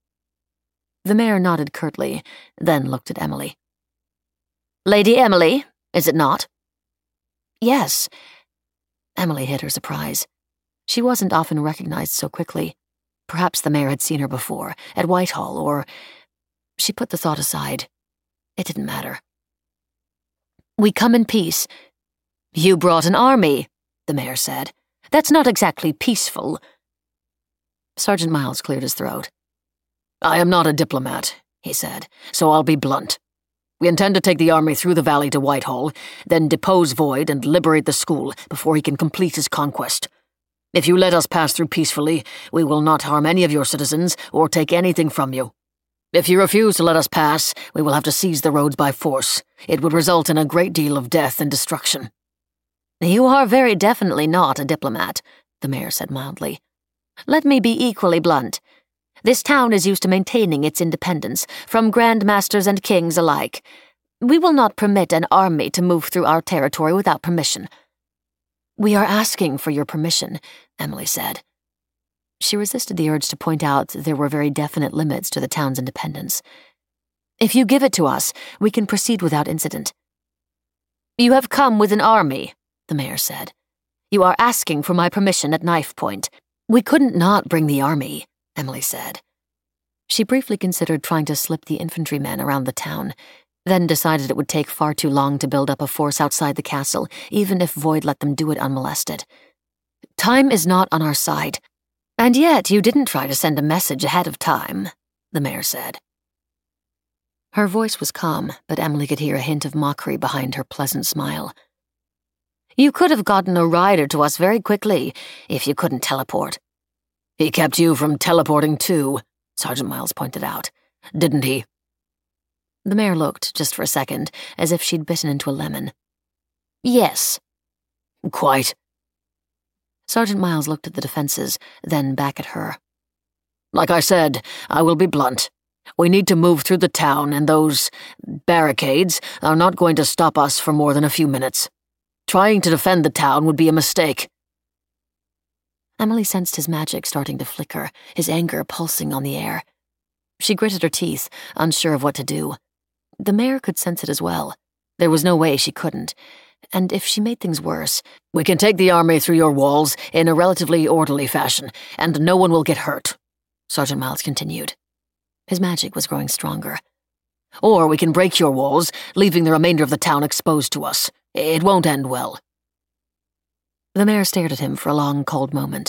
Speaker 2: The mayor nodded curtly, then looked at Emily. "Lady Emily, is it not?" "Yes." Emily hid her surprise. She wasn't often recognized so quickly. Perhaps the mayor had seen her before, at Whitehall, or... She put the thought aside. It didn't matter. "We come in peace." "You brought an army," the mayor said.
Speaker 1: That's not exactly peaceful."
Speaker 2: Sergeant Miles cleared his throat.
Speaker 3: "I am not a diplomat," he said, "so I'll be blunt. We intend to take the army through the valley to Whitehall, then depose Void and liberate the school before he can complete his conquest. If you let us pass through peacefully, we will not harm any of your citizens or take anything from you. If you refuse to let us pass, we will have to seize the roads by force. It would result in a great deal of death and destruction."
Speaker 1: "You are very definitely not a diplomat," the mayor said mildly. "Let me be equally blunt. This town is used to maintaining its independence, from grandmasters and kings alike. We will not permit an army to move through our territory without permission."
Speaker 2: "We are asking for your permission," Emily said. She resisted the urge to point out there were very definite limits to the town's independence. "If you give it to us, we can proceed without incident."
Speaker 1: "You have come with an army," the mayor said. "You are asking for my permission at knife point."
Speaker 2: "We couldn't not bring the army," Emily said. She briefly considered trying to slip the infantrymen around the town, then decided it would take far too long to build up a force outside the castle, even if Void let them do it unmolested. "Time is not on our side."
Speaker 1: "And yet you didn't try to send a message ahead of time," the mayor said.
Speaker 2: Her voice was calm, but Emily could hear a hint of mockery behind her pleasant smile.
Speaker 1: "You could have gotten a rider to us very quickly if you couldn't teleport."
Speaker 3: "He kept you from teleporting too," Sergeant Miles pointed out. "Didn't he?"
Speaker 2: The mayor looked, just for a second, as if she'd bitten into a lemon.
Speaker 1: "Yes."
Speaker 3: "Quite."
Speaker 2: Sergeant Miles looked at the defenses, then back at her.
Speaker 3: "Like I said, I will be blunt. We need to move through the town, and those barricades are not going to stop us for more than a few minutes. Trying to defend the town would be a mistake."
Speaker 2: Emily sensed his magic starting to flicker, his anger pulsing on the air. She gritted her teeth, unsure of what to do. The mayor could sense it as well. There was no way she couldn't. And if she made things worse...
Speaker 3: "We can take the army through your walls in a relatively orderly fashion, and no one will get hurt," Sergeant Miles continued.
Speaker 2: His magic was growing stronger.
Speaker 3: "Or we can break your walls, leaving the remainder of the town exposed to us. It won't end well."
Speaker 2: The mayor stared at him for a long, cold moment.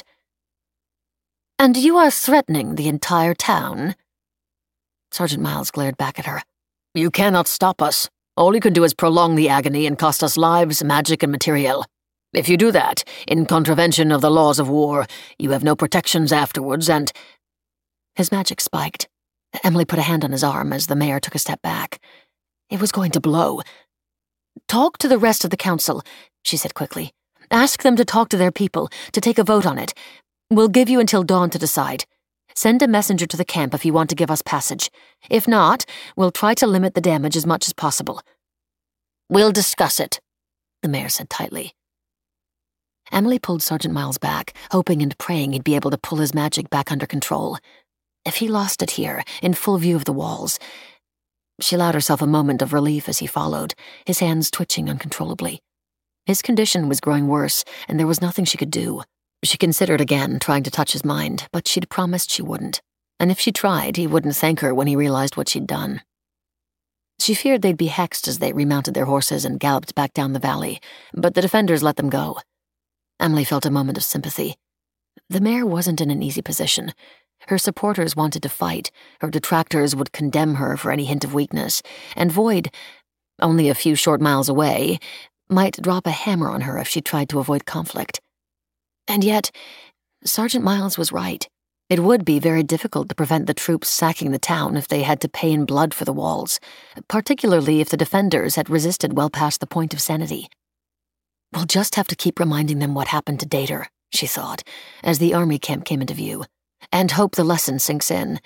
Speaker 1: "And you are threatening the entire town?"
Speaker 2: Sergeant Miles glared back at her.
Speaker 3: "You cannot stop us. All you can do is prolong the agony and cost us lives, magic, and materiel. If you do that, in contravention of the laws of war, you have no protections afterwards, and—"
Speaker 2: His magic spiked. Emily put a hand on his arm as the mayor took a step back. It was going to blow.
Speaker 1: "Talk to the rest of the council," she said quickly. "Ask them to talk to their people, to take a vote on it. We'll give you until dawn to decide. Send a messenger to the camp if you want to give us passage. If not, we'll try to limit the damage as much as possible." "We'll discuss it," the mayor said tightly.
Speaker 2: Emily pulled Sergeant Miles back, hoping and praying he'd be able to pull his magic back under control. If he lost it here, in full view of the walls... She allowed herself a moment of relief as he followed, his hands twitching uncontrollably. His condition was growing worse, and there was nothing she could do. She considered again trying to touch his mind, but she'd promised she wouldn't. And if she tried, he wouldn't thank her when he realized what she'd done. She feared they'd be hexed as they remounted their horses and galloped back down the valley, but the defenders let them go. Emily felt a moment of sympathy. The mayor wasn't in an easy position. Her supporters wanted to fight, her detractors would condemn her for any hint of weakness, and Void, only a few short miles away, might drop a hammer on her if she tried to avoid conflict. And yet, Sergeant Miles was right. It would be very difficult to prevent the troops sacking the town if they had to pay in blood for the walls, particularly if the defenders had resisted well past the point of sanity. "We'll just have to keep reminding them what happened to Dater," she thought, as the army camp came into view, "and hope the lesson sinks in."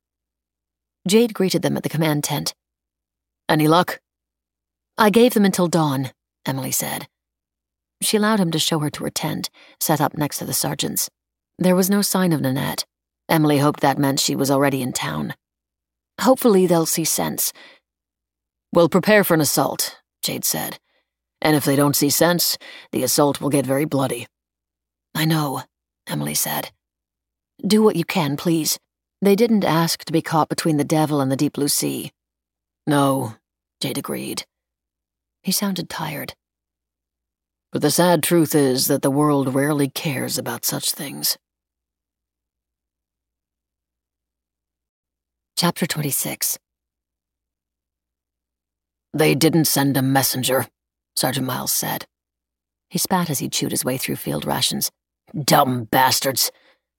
Speaker 2: Jade greeted them at the command tent.
Speaker 3: "Any luck?"
Speaker 2: "I gave them until dawn," Emily said. She allowed him to show her to her tent, set up next to the sergeant's. There was no sign of Nanette. Emily hoped that meant she was already in town. "Hopefully they'll see sense."
Speaker 3: "We'll prepare for an assault," Jade said. "And if they don't see sense, the assault will get very bloody."
Speaker 2: "I know," Emily said. "Do what you can, please. They didn't ask to be caught between the devil and the deep blue sea."
Speaker 3: "No," Jade agreed.
Speaker 2: He sounded tired.
Speaker 3: But the sad truth is that the world rarely cares about such things.
Speaker 1: Chapter 26.
Speaker 3: They didn't send a messenger, Sergeant Miles said.
Speaker 1: He spat as he chewed his way through field rations.
Speaker 3: Dumb bastards.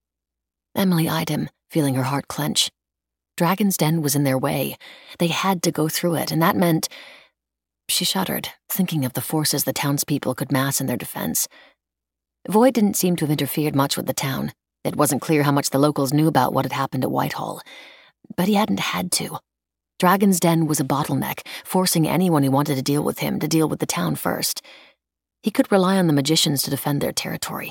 Speaker 1: Emily eyed him, feeling her heart clench. Dragon's Den was in their way. They had to go through it, and that meant... She shuddered, thinking of the forces the townspeople could mass in their defense. Void didn't seem to have interfered much with the town. It wasn't clear how much the locals knew about what had happened at Whitehall. But he hadn't had to. Dragon's Den was a bottleneck, forcing anyone who wanted to deal with him to deal with the town first. He could rely on the magicians to defend their territory.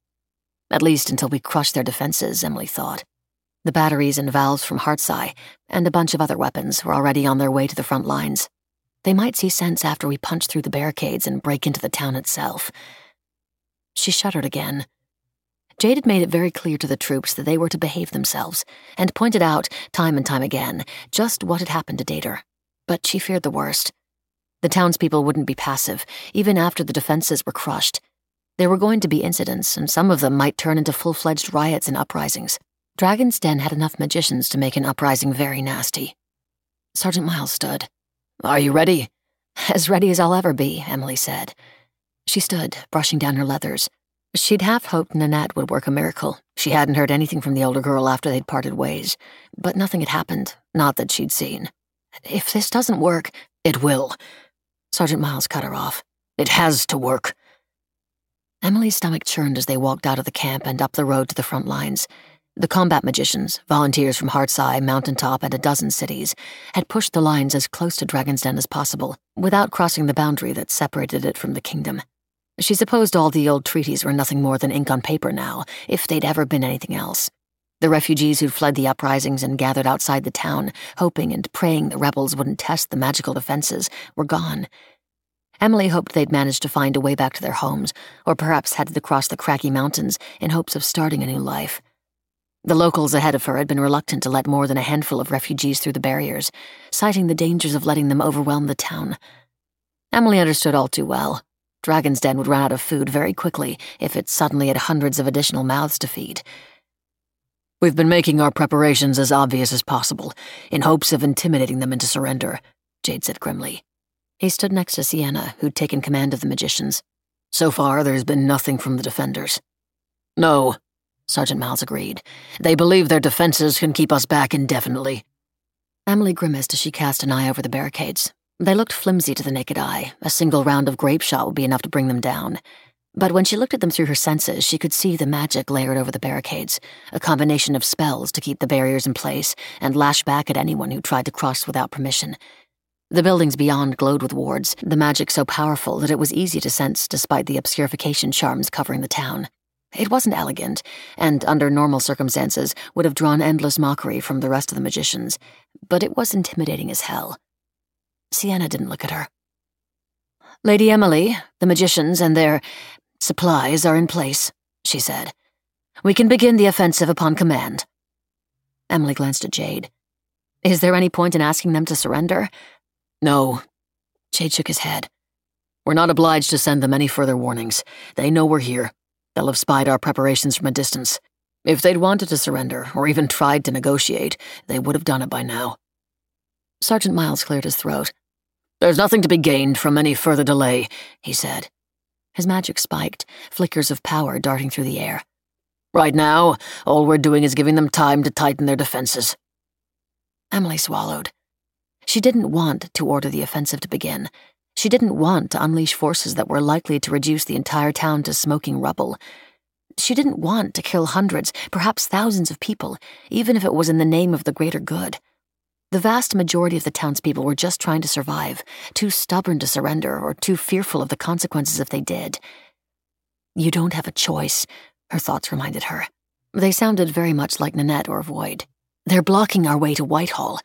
Speaker 1: At least until we crushed their defenses, Emily thought. The batteries and valves from Heartseye, and a bunch of other weapons, were already on their way to the front lines. They might see sense after we punch through the barricades and break into the town itself. She shuddered again. Jade had made it very clear to the troops that they were to behave themselves, and pointed out, time and time again, just what had happened to Dater. But she feared the worst. The townspeople wouldn't be passive, even after the defenses were crushed. There were going to be incidents, and some of them might turn into full-fledged riots and uprisings. Dragon's Den had enough magicians to make an uprising very nasty. Sergeant Miles stood.
Speaker 3: Are you ready?
Speaker 1: As ready as I'll ever be, Emily said. She stood, brushing down her leathers. She'd half hoped Nanette would work a miracle. She hadn't heard anything from the older girl after they'd parted ways. But nothing had happened, not that she'd seen. If this doesn't work...
Speaker 3: It will.
Speaker 1: Sergeant Miles cut her off.
Speaker 3: It has to work.
Speaker 1: Emily's stomach churned as they walked out of the camp and up the road to the front lines. The combat magicians, volunteers from Heartseye, Mountaintop, and a dozen cities, had pushed the lines as close to Dragon's Den as possible, without crossing the boundary that separated it from the kingdom. She supposed all the old treaties were nothing more than ink on paper now, if they'd ever been anything else. The refugees who'd fled the uprisings and gathered outside the town, hoping and praying the rebels wouldn't test the magical defenses, were gone. Emily hoped they'd managed to find a way back to their homes, or perhaps headed across the craggy mountains in hopes of starting a new life. The locals ahead of her had been reluctant to let more than a handful of refugees through the barriers, citing the dangers of letting them overwhelm the town. Emily understood all too well. Dragon's Den would run out of food very quickly if it suddenly had hundreds of additional mouths to feed.
Speaker 3: We've been making our preparations as obvious as possible, in hopes of intimidating them into surrender, Jade said grimly.
Speaker 1: He stood next to Sienna, who'd taken command of the magicians.
Speaker 3: So far, there's been nothing from the defenders. No, Sergeant Miles agreed. They believe their defenses can keep us back indefinitely.
Speaker 1: Emily grimaced as she cast an eye over the barricades. They looked flimsy to the naked eye. A single round of grape shot would be enough to bring them down. But when she looked at them through her senses, she could see the magic layered over the barricades, a combination of spells to keep the barriers in place and lash back at anyone who tried to cross without permission. The buildings beyond glowed with wards, the magic so powerful that it was easy to sense despite the obscurification charms covering the town. It wasn't elegant, and under normal circumstances would have drawn endless mockery from the rest of the magicians, but it was intimidating as hell. Sienna didn't look at her.
Speaker 3: Lady Emily, the magicians and their supplies are in place, she said. We can begin the offensive upon command.
Speaker 1: Emily glanced at Jade. Is there any point in asking them to surrender?
Speaker 3: No.
Speaker 1: Jade shook his head.
Speaker 3: We're not obliged to send them any further warnings. They know we're here. They'll have spied our preparations from a distance. If they'd wanted to surrender, or even tried to negotiate, they would have done it by now.
Speaker 1: Sergeant Miles cleared his throat.
Speaker 3: There's nothing to be gained from any further delay, he said.
Speaker 1: His magic spiked, flickers of power darting through the air.
Speaker 3: Right now, all we're doing is giving them time to tighten their defenses.
Speaker 1: Emily swallowed. She didn't want to order the offensive to begin. She didn't want to unleash forces that were likely to reduce the entire town to smoking rubble. She didn't want to kill hundreds, perhaps thousands of people, even if it was in the name of the greater good. The vast majority of the townspeople were just trying to survive, too stubborn to surrender or too fearful of the consequences if they did. You don't have a choice, her thoughts reminded her. They sounded very much like Nanette or Void. They're blocking our way to Whitehall.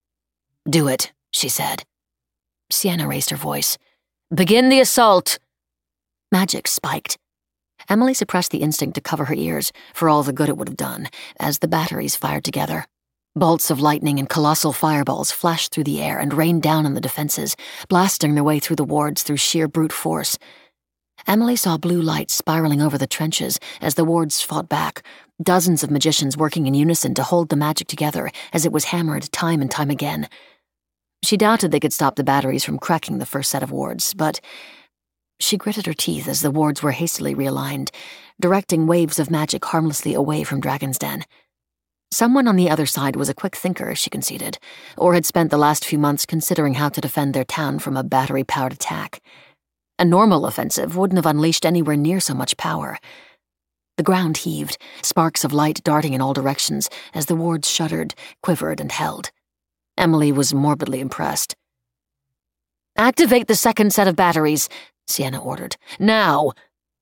Speaker 3: Do it, she said.
Speaker 1: Sienna raised her voice.
Speaker 3: Begin the assault.
Speaker 1: Magic spiked. Emily suppressed the instinct to cover her ears, for all the good it would have done, as the batteries fired together. Bolts of lightning and colossal fireballs flashed through the air and rained down on the defenses, blasting their way through the wards through sheer brute force.
Speaker 2: Emily saw blue light spiraling over the trenches as the wards fought back, dozens of magicians working in unison to hold the magic together as it was hammered time and time again. She doubted they could stop the batteries from cracking the first set of wards, but she gritted her teeth as the wards were hastily realigned, directing waves of magic harmlessly away from Dragon's Den. Someone on the other side was a quick thinker, she conceded, or had spent the last few months considering how to defend their town from a battery-powered attack. A normal offensive wouldn't have unleashed anywhere near so much power. The ground heaved, sparks of light darting in all directions as the wards shuddered, quivered, and held. Emily was morbidly impressed. "Activate the second set of batteries," Sienna ordered. "Now!"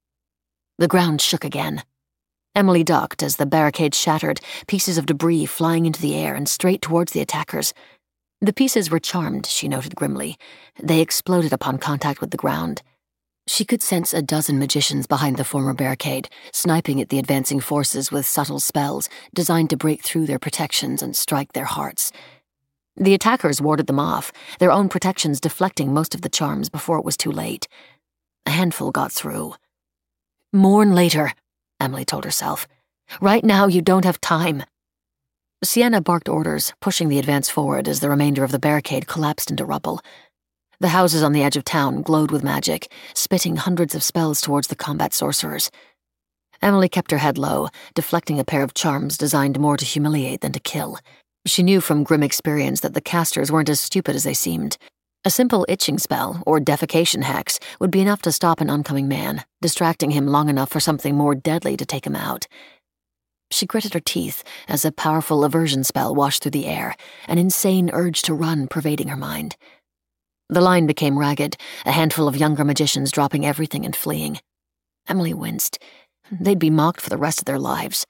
Speaker 2: The ground shook again. Emily ducked as the barricade shattered, pieces of debris flying into the air and straight towards the attackers. The pieces were charmed, she noted grimly. They exploded upon contact with the ground. She could sense a dozen magicians behind the former barricade, sniping at the advancing forces with subtle spells designed to break through their protections and strike their hearts. The attackers warded them off, their own protections deflecting most of the charms before it was too late. A handful got through. "Mourn later," Emily told herself. "Right now you don't have time." Sienna barked orders, pushing the advance forward as the remainder of the barricade collapsed into rubble. The houses on the edge of town glowed with magic, spitting hundreds of spells towards the combat sorcerers. Emily kept her head low, deflecting a pair of charms designed more to humiliate than to kill. She knew from grim experience that the casters weren't as stupid as they seemed. A simple itching spell, or defecation hex, would be enough to stop an oncoming man, distracting him long enough for something more deadly to take him out. She gritted her teeth as a powerful aversion spell washed through the air, an insane urge to run pervading her mind. The line became ragged, a handful of younger magicians dropping everything and fleeing. Emily winced. They'd be mocked for the rest of their lives.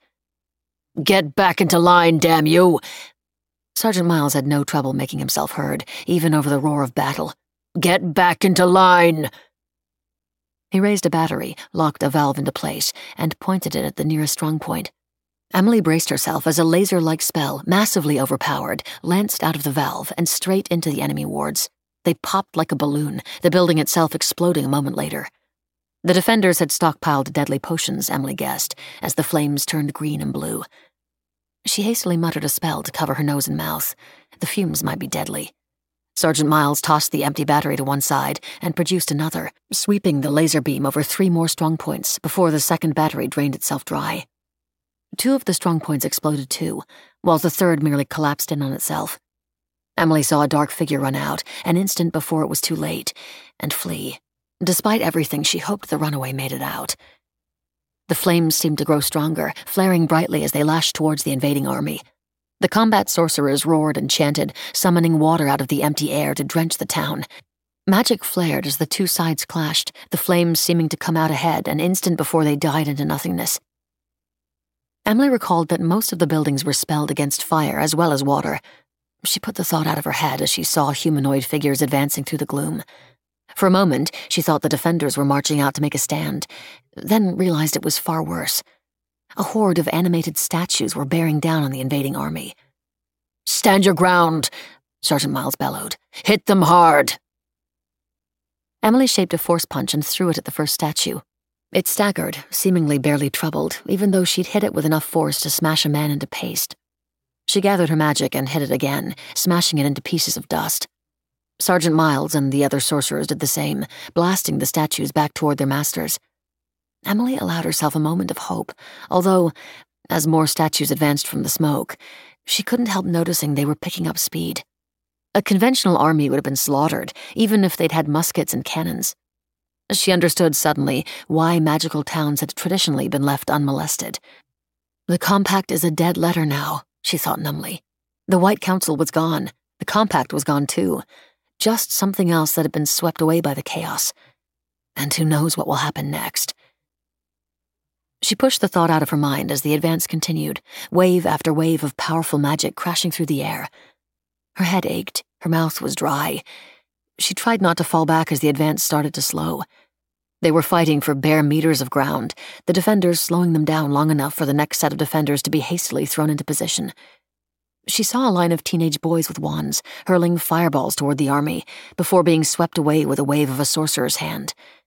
Speaker 2: "Get back into line, damn you!" Sergeant Miles had no trouble making himself heard, even over the roar of battle. "Get back into line!" He raised a battery, locked a valve into place, and pointed it at the nearest strongpoint. Emily braced herself as a laser-like spell, massively overpowered, lanced out of the valve and straight into the enemy wards. They popped like a balloon, the building itself exploding a moment later. The defenders had stockpiled deadly potions, Emily guessed, as the flames turned green and blue. She hastily muttered a spell to cover her nose and mouth. The fumes might be deadly. Sergeant Miles tossed the empty battery to one side and produced another, sweeping the laser beam over 3 more strongpoints before the second battery drained itself dry. 2 of the strongpoints exploded too, while the third merely collapsed in on itself. Emily saw a dark figure run out, an instant before it was too late, and flee. Despite everything, she hoped the runaway made it out. The flames seemed to grow stronger, flaring brightly as they lashed towards the invading army. The combat sorcerers roared and chanted, summoning water out of the empty air to drench the town. Magic flared as the 2 sides clashed, the flames seeming to come out ahead an instant before they died into nothingness. Emily recalled that most of the buildings were spelled against fire as well as water. She put the thought out of her head as she saw humanoid figures advancing through the gloom. For a moment, she thought the defenders were marching out to make a stand, then realized it was far worse. A horde of animated statues were bearing down on the invading army. "Stand your ground," Sergeant Miles bellowed. "Hit them hard." Emily shaped a force punch and threw it at the first statue. It staggered, seemingly barely troubled, even though she'd hit it with enough force to smash a man into paste. She gathered her magic and hit it again, smashing it into pieces of dust. Sergeant Miles and the other sorcerers did the same, blasting the statues back toward their masters. Emily allowed herself a moment of hope, although, as more statues advanced from the smoke, she couldn't help noticing they were picking up speed. A conventional army would have been slaughtered, even if they'd had muskets and cannons. She understood suddenly why magical towns had traditionally been left unmolested. The compact is a dead letter now, she thought numbly. The White Council was gone. The compact was gone too. Just something else that had been swept away by the chaos. And who knows what will happen next. She pushed the thought out of her mind as the advance continued, wave after wave of powerful magic crashing through the air. Her head ached, her mouth was dry. She tried not to fall back as the advance started to slow. They were fighting for bare meters of ground, the defenders slowing them down long enough for the next set of defenders to be hastily thrown into position. She saw a line of teenage boys with wands, hurling fireballs toward the army, before being swept away with a wave of a sorcerer's hand.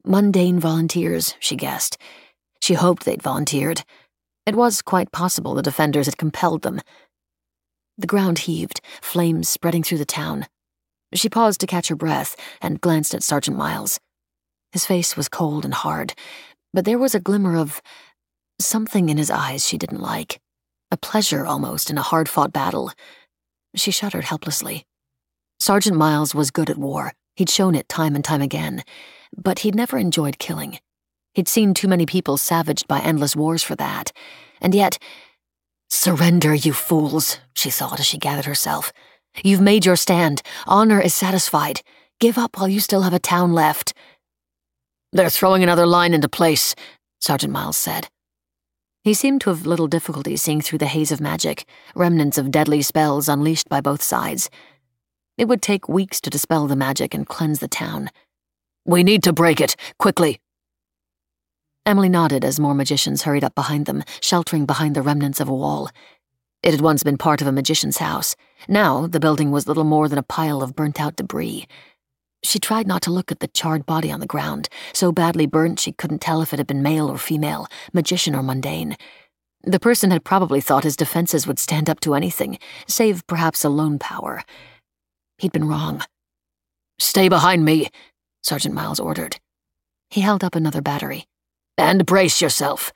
Speaker 2: Mundane volunteers, she guessed. She hoped they'd volunteered. It was quite possible the defenders had compelled them. The ground heaved, flames spreading through the town. She paused to catch her breath and glanced at Sergeant Miles. His face was cold and hard, but there was a glimmer of something in his eyes she didn't like. A pleasure, almost, in a hard-fought battle. She shuddered helplessly. Sergeant Miles was good at war. He'd shown it time and time again. But he'd never enjoyed killing. He'd seen too many people savaged by endless wars for that. And yet, "Surrender, you fools," she thought as she gathered herself. "You've made your stand. Honor is satisfied. Give up while you still have a town left."
Speaker 3: "They're throwing another line into place," Sergeant Miles said.
Speaker 2: He seemed to have little difficulty seeing through the haze of magic, remnants of deadly spells unleashed by both sides. It would take weeks to dispel the magic and cleanse the town.
Speaker 3: "We need to break it, quickly."
Speaker 2: Emily nodded as more magicians hurried up behind them, sheltering behind the remnants of a wall. It had once been part of a magician's house. Now, the building was little more than a pile of burnt-out debris. She tried not to look at the charred body on the ground, so badly burnt she couldn't tell if it had been male or female, magician or mundane. The person had probably thought his defenses would stand up to anything, save perhaps a lone power. He'd been wrong.
Speaker 3: "Stay behind me,"
Speaker 2: Sergeant Miles ordered. He held up another battery.
Speaker 3: "And brace yourself."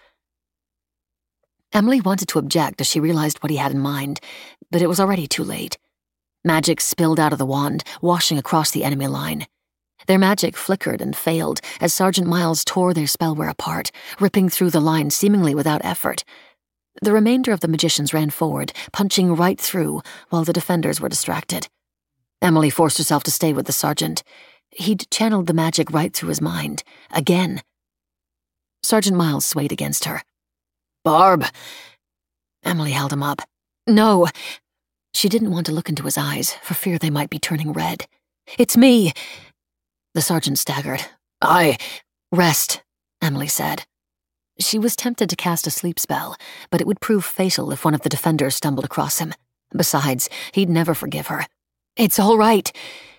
Speaker 2: Emily wanted to object as she realized what he had in mind, but it was already too late. Magic spilled out of the wand, washing across the enemy line. Their magic flickered and failed as Sergeant Miles tore their spellware apart, ripping through the line seemingly without effort. The remainder of the magicians ran forward, punching right through, while the defenders were distracted. Emily forced herself to stay with the sergeant. He'd channeled the magic right through his mind. Again. Sergeant Miles swayed against her.
Speaker 3: "Barb!"
Speaker 2: Emily held him up. "No." She didn't want to look into his eyes, for fear they might be turning red. "It's me." The sergeant staggered. Rest," Emily said. She was tempted to cast a sleep spell, but it would prove fatal if one of the defenders stumbled across him. Besides, he'd never forgive her. "It's all right."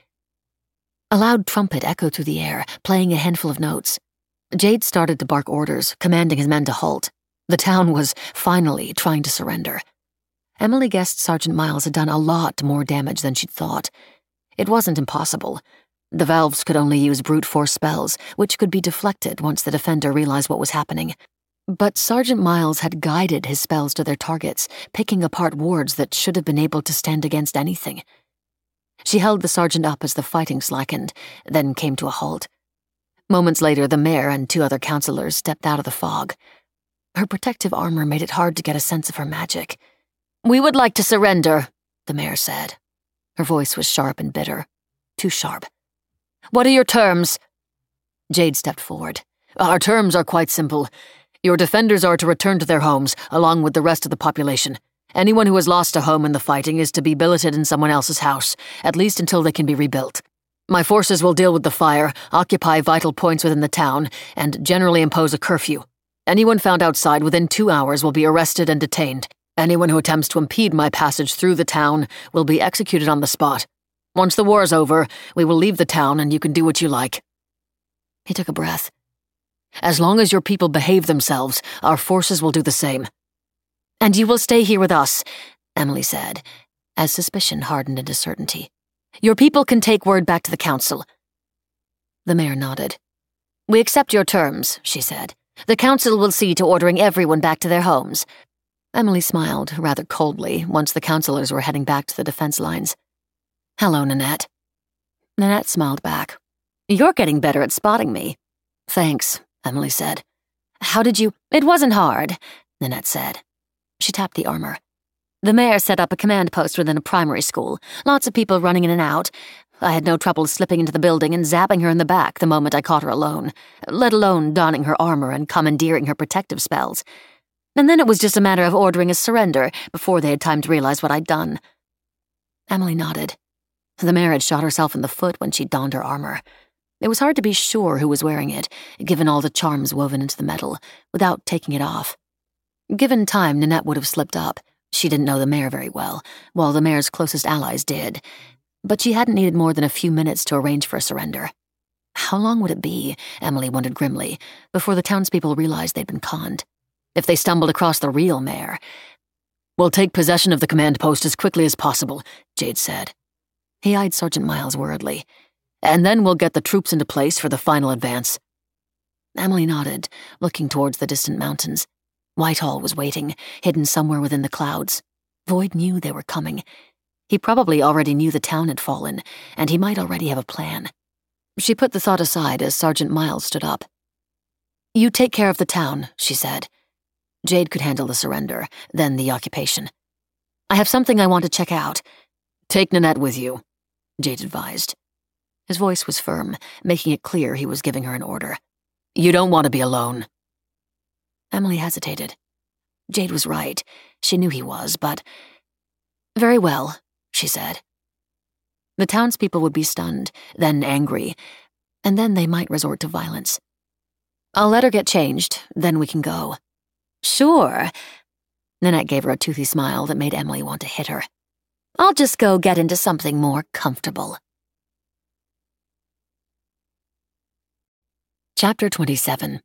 Speaker 2: A loud trumpet echoed through the air, playing a handful of notes. Jade started to bark orders, commanding his men to halt. The town was finally trying to surrender. Emily guessed Sergeant Miles had done a lot more damage than she'd thought. It wasn't impossible. The valves could only use brute force spells, which could be deflected once the defender realized what was happening. But Sergeant Miles had guided his spells to their targets, picking apart wards that should have been able to stand against anything. She held the sergeant up as the fighting slackened, then came to a halt. Moments later, the mayor and 2 other councillors stepped out of the fog. Her protective armor made it hard to get a sense of her magic. "We would like to surrender," the mayor said. Her voice was sharp and bitter. Too sharp. "What are your terms?" Jade stepped forward.
Speaker 3: "Our terms are quite simple. Your defenders are to return to their homes, along with the rest of the population. Anyone who has lost a home in the fighting is to be billeted in someone else's house, at least until they can be rebuilt. My forces will deal with the fire, occupy vital points within the town, and generally impose a curfew. Anyone found outside within 2 hours will be arrested and detained. Anyone who attempts to impede my passage through the town will be executed on the spot. Once the war is over, we will leave the town and you can do what you like."
Speaker 2: He took a breath.
Speaker 3: "As long as your people behave themselves, our forces will do the same."
Speaker 2: "And you will stay here with us," Emily said, as suspicion hardened into certainty. "Your people can take word back to the council." The mayor nodded. "We accept your terms," she said. "The council will see to ordering everyone back to their homes." Emily smiled rather coldly once the councillors were heading back to the defense lines. "Hello, Nanette." Nanette smiled back. "You're getting better at spotting me." "Thanks," Emily said. "How did you—" "It wasn't hard," Nanette said. She tapped the armor. "The mayor set up a command post within a primary school. Lots of people running in and out. I had no trouble slipping into the building and zapping her in the back the moment I caught her alone, let alone donning her armor and commandeering her protective spells. And then it was just a matter of ordering a surrender before they had time to realize what I'd done." Emily nodded. The mayor had shot herself in the foot when she donned her armor. It was hard to be sure who was wearing it, given all the charms woven into the metal, without taking it off. Given time, Nanette would have slipped up. She didn't know the mayor very well, while the mayor's closest allies did. But she hadn't needed more than a few minutes to arrange for a surrender. How long would it be, Emily wondered grimly, before the townspeople realized they'd been conned? If they stumbled across the real mayor?
Speaker 3: "We'll take possession of the command post as quickly as possible," Jade said.
Speaker 2: He eyed Sergeant Miles worriedly.
Speaker 3: "And then we'll get the troops into place for the final advance."
Speaker 2: Emily nodded, looking towards the distant mountains. Whitehall was waiting, hidden somewhere within the clouds. Void knew they were coming. He probably already knew the town had fallen, and he might already have a plan. She put the thought aside as Sergeant Miles stood up. "You take care of the town," she said. Jade could handle the surrender, then the occupation. "I have something I want to check out."
Speaker 3: "Take Nanette with you," Jade advised.
Speaker 2: His voice was firm, making it clear he was giving her an order.
Speaker 3: "You don't want to be alone."
Speaker 2: Emily hesitated. Jade was right. She knew he was, but... "Very well," she said. The townspeople would be stunned, then angry, and then they might resort to violence. "I'll let her get changed, then we can go." "Sure." Nanette gave her a toothy smile that made Emily want to hit her. "I'll just go get into something more comfortable." Chapter 27.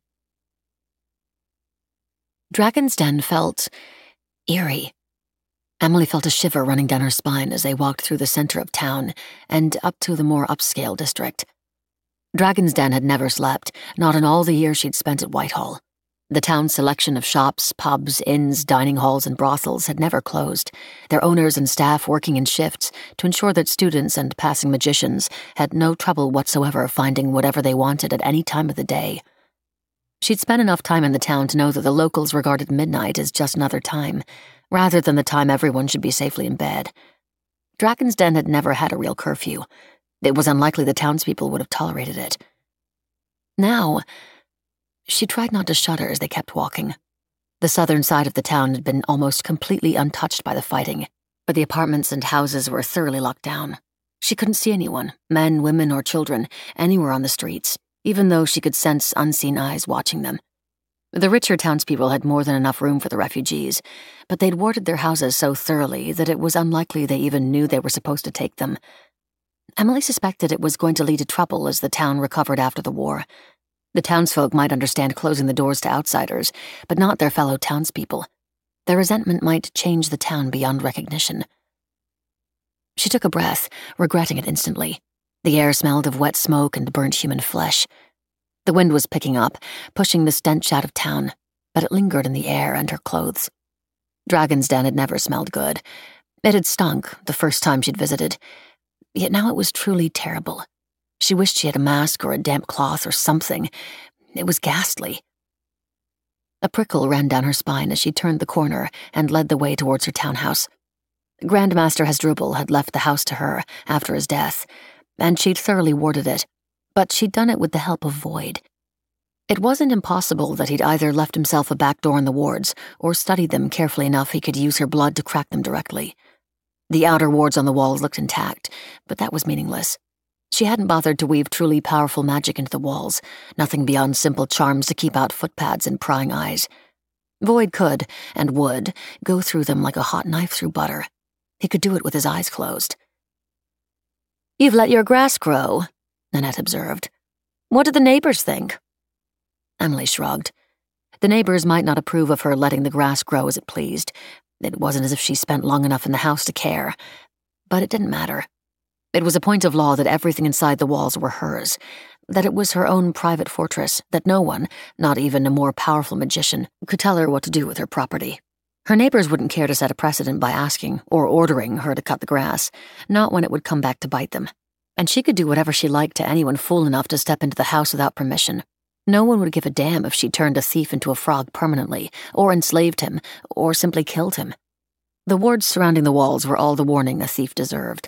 Speaker 2: Dragon's Den felt eerie. Emily felt a shiver running down her spine as they walked through the center of town and up to the more upscale district. Dragon's Den had never slept, not in all the years she'd spent at Whitehall. The town's selection of shops, pubs, inns, dining halls, and brothels had never closed, their owners and staff working in shifts to ensure that students and passing magicians had no trouble whatsoever finding whatever they wanted at any time of the day. She'd spent enough time in the town to know that the locals regarded midnight as just another time, rather than the time everyone should be safely in bed. Dragon's Den had never had a real curfew. It was unlikely the townspeople would have tolerated it. Now, she tried not to shudder as they kept walking. The southern side of the town had been almost completely untouched by the fighting, but the apartments and houses were thoroughly locked down. She couldn't see anyone, men, women, or children, anywhere on the streets, even though she could sense unseen eyes watching them. The richer townspeople had more than enough room for the refugees, but they'd warded their houses so thoroughly that it was unlikely they even knew they were supposed to take them. Emily suspected it was going to lead to trouble as the town recovered after the war. The townsfolk might understand closing the doors to outsiders, but not their fellow townspeople. Their resentment might change the town beyond recognition. She took a breath, regretting it instantly. The air smelled of wet smoke and burnt human flesh. The wind was picking up, pushing the stench out of town, but it lingered in the air and her clothes. Dragon's Den had never smelled good. It had stunk the first time she'd visited, yet now it was truly terrible. She wished she had a mask or a damp cloth or something. It was ghastly. A prickle ran down her spine as she turned the corner and led the way towards her townhouse. Grandmaster Hasdrubal had left the house to her after his death, and she'd thoroughly warded it, but she'd done it with the help of Void. It wasn't impossible that he'd either left himself a back door in the wards or studied them carefully enough he could use her blood to crack them directly. The outer wards on the walls looked intact, but that was meaningless. She hadn't bothered to weave truly powerful magic into the walls, nothing beyond simple charms to keep out footpads and prying eyes. Void could, and would, go through them like a hot knife through butter. He could do it with his eyes closed. "You've let your grass grow," Nanette observed. "What did the neighbors think?" Emily shrugged. The neighbors might not approve of her letting the grass grow as it pleased. It wasn't as if she spent long enough in the house to care. But it didn't matter. It was a point of law that everything inside the walls were hers, that it was her own private fortress, that no one, not even a more powerful magician, could tell her what to do with her property. Her neighbors wouldn't care to set a precedent by asking or ordering her to cut the grass, not when it would come back to bite them. And she could do whatever she liked to anyone fool enough to step into the house without permission. No one would give a damn if she turned a thief into a frog permanently, or enslaved him, or simply killed him. The wards surrounding the walls were all the warning a thief deserved.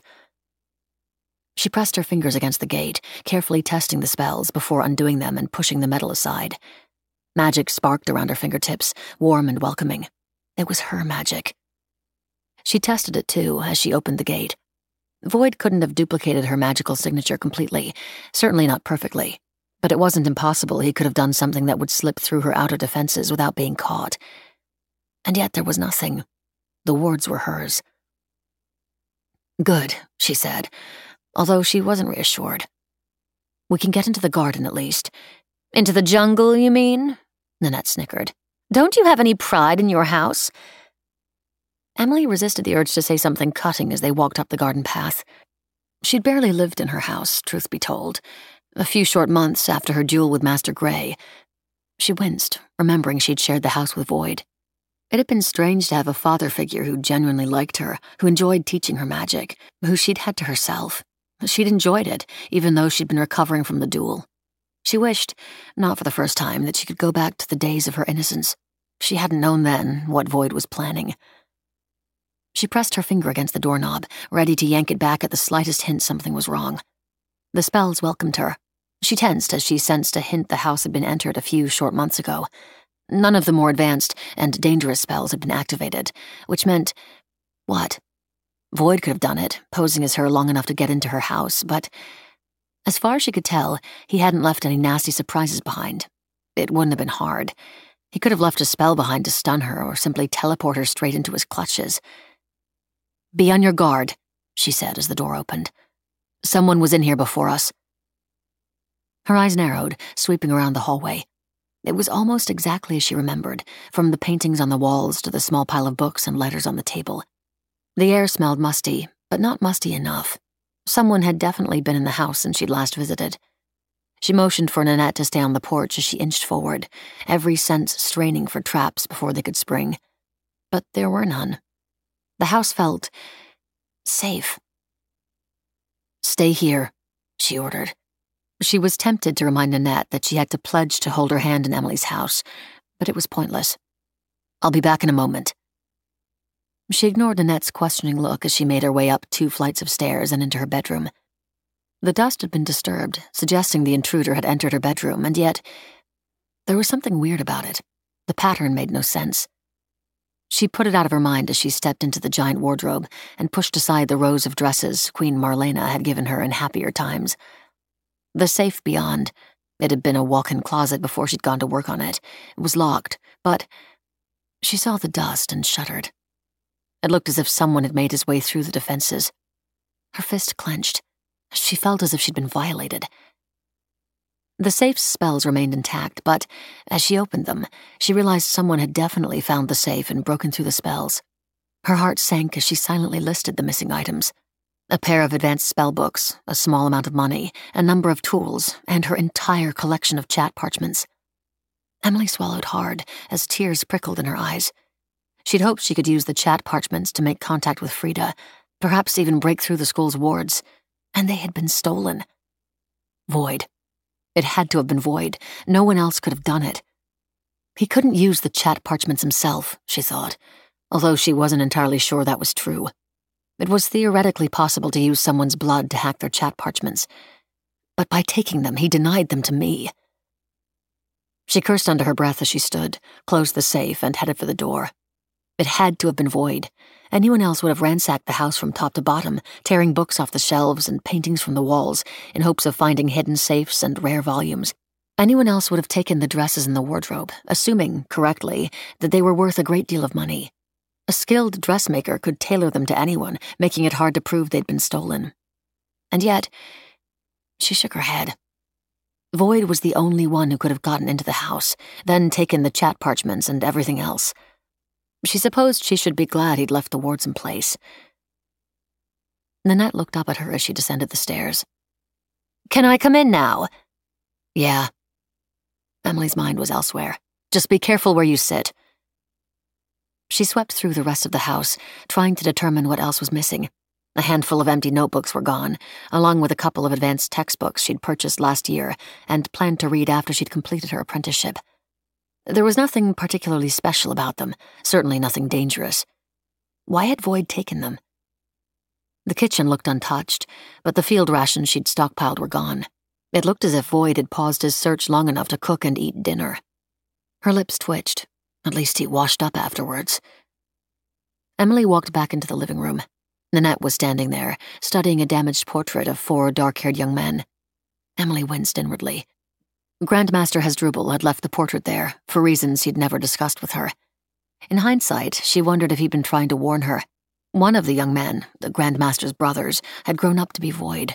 Speaker 2: She pressed her fingers against the gate, carefully testing the spells before undoing them and pushing the metal aside. Magic sparked around her fingertips, warm and welcoming. It was her magic. She tested it too as she opened the gate. Void couldn't have duplicated her magical signature completely, certainly not perfectly, but it wasn't impossible he could have done something that would slip through her outer defenses without being caught. And yet there was nothing. The wards were hers. "Good," she said, although she wasn't reassured.
Speaker 1: We can get into the garden at least.
Speaker 2: Into the jungle, you mean? Nanette snickered. Don't you have any pride in your house?
Speaker 1: Emily resisted the urge to say something cutting as they walked up the garden path. She'd barely lived in her house, truth be told. A few short months after her duel with Master Grey. She winced, remembering she'd shared the house with Void. It had been strange to have a father figure who genuinely liked her, who enjoyed teaching her magic, who she'd had to herself. She'd enjoyed it, even though she'd been recovering from the duel. She wished, not for the first time, that she could go back to the days of her innocence. She hadn't known then what Void was planning. She pressed her finger against the doorknob, ready to yank it back at the slightest hint something was wrong. The spells welcomed her. She tensed as she sensed a hint the house had been entered a few short months ago. None of the more advanced and dangerous spells had been activated, which meant... what? Void could have done it, posing as her long enough to get into her house, but... as far as she could tell, he hadn't left any nasty surprises behind. It wouldn't have been hard. He could have left a spell behind to stun her or simply teleport her straight into his clutches. "Be on your guard," she said as the door opened. "Someone was in here before us." Her eyes narrowed, sweeping around the hallway. It was almost exactly as she remembered, from the paintings on the walls to the small pile of books and letters on the table. The air smelled musty, but not musty enough. Someone had definitely been in the house since she'd last visited. She motioned for Nanette to stay on the porch as she inched forward, every sense straining for traps before they could spring. But there were none. The house felt... safe. "Stay here," she ordered. She was tempted to remind Nanette that she had to pledge to hold her hand in Emily's house, but it was pointless. "I'll be back in a moment." She ignored Nanette's questioning look as she made her way up 2 flights of stairs and into her bedroom. The dust had been disturbed, suggesting the intruder had entered her bedroom, and yet there was something weird about it. The pattern made no sense. She put it out of her mind as she stepped into the giant wardrobe and pushed aside the rows of dresses Queen Marlena had given her in happier times. The safe beyond, it had been a walk-in closet before she'd gone to work on it, was locked, but she saw the dust and shuddered. It looked as if someone had made his way through the defenses. Her fist clenched. She felt as if she'd been violated. The safe's spells remained intact, but as she opened them, she realized someone had definitely found the safe and broken through the spells. Her heart sank as she silently listed the missing items. A pair of advanced spell books, a small amount of money, a number of tools, and her entire collection of chat parchments. Emily swallowed hard as tears prickled in her eyes. She'd hoped she could use the chat parchments to make contact with Frida, perhaps even break through the school's wards, and they had been stolen. Void. It had to have been Void. No one else could have done it. He couldn't use the chat parchments himself, she thought, although she wasn't entirely sure that was true. It was theoretically possible to use someone's blood to hack their chat parchments, but by taking them, he denied them to me. She cursed under her breath as she stood, closed the safe, and headed for the door. It had to have been Void. Anyone else would have ransacked the house from top to bottom, tearing books off the shelves and paintings from the walls in hopes of finding hidden safes and rare volumes. Anyone else would have taken the dresses in the wardrobe, assuming, correctly, that they were worth a great deal of money. A skilled dressmaker could tailor them to anyone, making it hard to prove they'd been stolen. And yet, she shook her head. Void was the only one who could have gotten into the house, then taken the chat parchments and everything else. She supposed she should be glad he'd left the wards in place. Nanette looked up at her as she descended the stairs.
Speaker 2: "Can I come in now?"
Speaker 1: "Yeah." Emily's mind was elsewhere. "Just be careful where you sit." She swept through the rest of the house, trying to determine what else was missing. A handful of empty notebooks were gone, along with a couple of advanced textbooks she'd purchased last year and planned to read after she'd completed her apprenticeship. There was nothing particularly special about them, certainly nothing dangerous. Why had Void taken them? The kitchen looked untouched, but the field rations she'd stockpiled were gone. It looked as if Void had paused his search long enough to cook and eat dinner. Her lips twitched. At least he washed up afterwards. Emily walked back into the living room. Nanette was standing there, studying a damaged portrait of 4 dark-haired young men. Emily winced inwardly. Grandmaster Hasdrubal had left the portrait there, for reasons he'd never discussed with her. In hindsight, she wondered if he'd been trying to warn her. One of the young men, the Grandmaster's brothers, had grown up to be Void.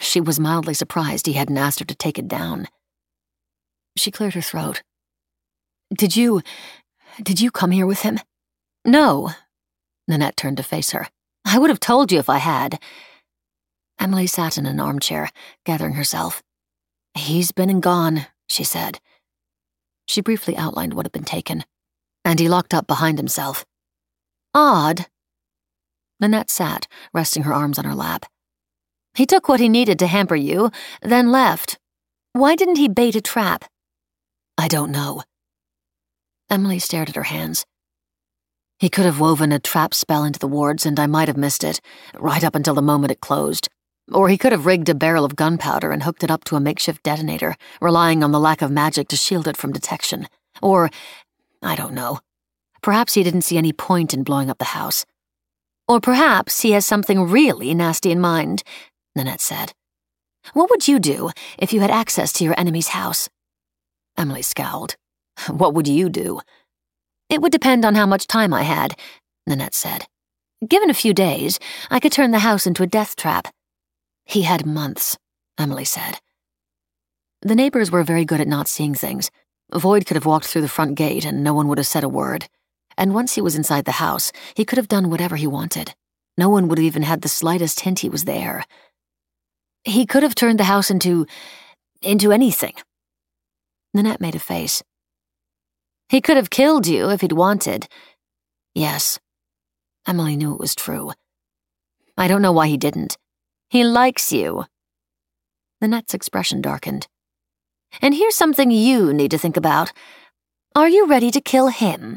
Speaker 1: She was mildly surprised he hadn't asked her to take it down. She cleared her throat. Did you come here with him?" "No." Nanette turned to face her. "I would have told you if I had." Emily sat in an armchair, gathering herself. "He's been and gone," she said. She briefly outlined what had been taken, and he locked up behind himself. "Odd." Nanette sat, resting her arms on her lap. "He took what he needed to hamper you, then left. Why didn't he bait a trap?" "I don't know." Emily stared at her hands. "He could have woven a trap spell into the wards, and I might have missed it, right up until the moment it closed. Or he could have rigged a barrel of gunpowder and hooked it up to a makeshift detonator, relying on the lack of magic to shield it from detection. Or, I don't know. Perhaps he didn't see any point in blowing up the house. Or perhaps he has something really nasty in mind," Nanette said. "What would you do if you had access to your enemy's house?" Emily scowled. "What would you do?" "It would depend on how much time I had," Nanette said. "Given a few days, I could turn the house into a death trap." "He had months," Emily said. The neighbors were very good at not seeing things. Void could have walked through the front gate and no one would have said a word. And once he was inside the house, he could have done whatever he wanted. No one would have even had the slightest hint he was there. He could have turned the house into anything. Nanette made a face. "He could have killed you if he'd wanted." Yes. Emily knew it was true. "I don't know why he didn't. He likes you." Nanette's expression darkened. "And here's something you need to think about. Are you ready to kill him?"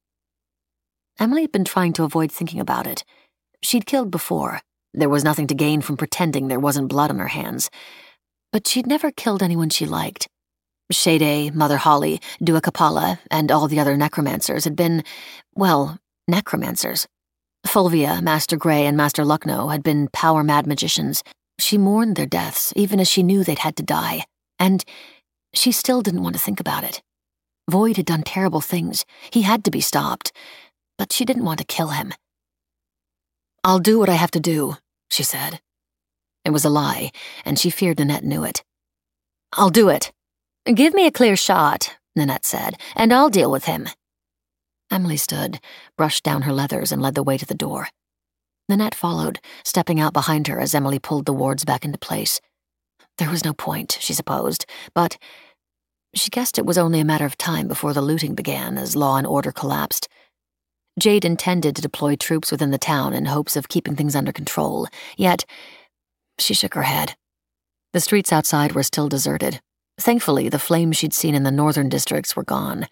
Speaker 1: Emily had been trying to avoid thinking about it. She'd killed before. There was nothing to gain from pretending there wasn't blood on her hands. But she'd never killed anyone she liked. Shade, Mother Holly, Dua Kapala, and all the other necromancers had been, well, necromancers. Fulvia, Master Grey, and Master Lucknow had been power-mad magicians. She mourned their deaths, even as she knew they'd had to die. And she still didn't want to think about it. Void had done terrible things. He had to be stopped. But she didn't want to kill him. "I'll do what I have to do," she said. It was a lie, and she feared Nanette knew it. "I'll do it." "Give me a clear shot," Nanette said, "and I'll deal with him." Emily stood, brushed down her leathers, and led the way to the door. Nanette followed, stepping out behind her as Emily pulled the wards back into place. There was no point, she supposed, but she guessed it was only a matter of time before the looting began as law and order collapsed. Jade intended to deploy troops within the town in hopes of keeping things under control, yet she shook her head. The streets outside were still deserted. Thankfully, the flames she'd seen in the northern districts were gone.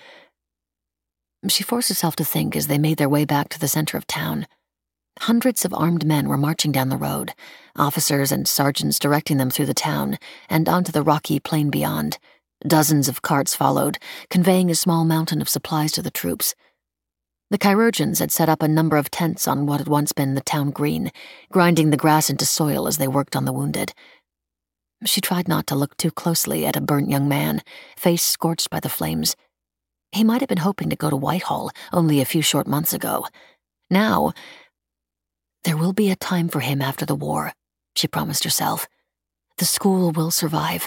Speaker 1: She forced herself to think as they made their way back to the center of town. Hundreds of armed men were marching down the road, officers and sergeants directing them through the town and onto the rocky plain beyond. Dozens of carts followed, conveying a small mountain of supplies to the troops. The chirurgeons had set up a number of tents on what had once been the town green, grinding the grass into soil as they worked on the wounded. She tried not to look too closely at a burnt young man, face scorched by the flames. He might have been hoping to go to Whitehall only a few short months ago. Now, there will be a time for him after the war, she promised herself. The school will survive.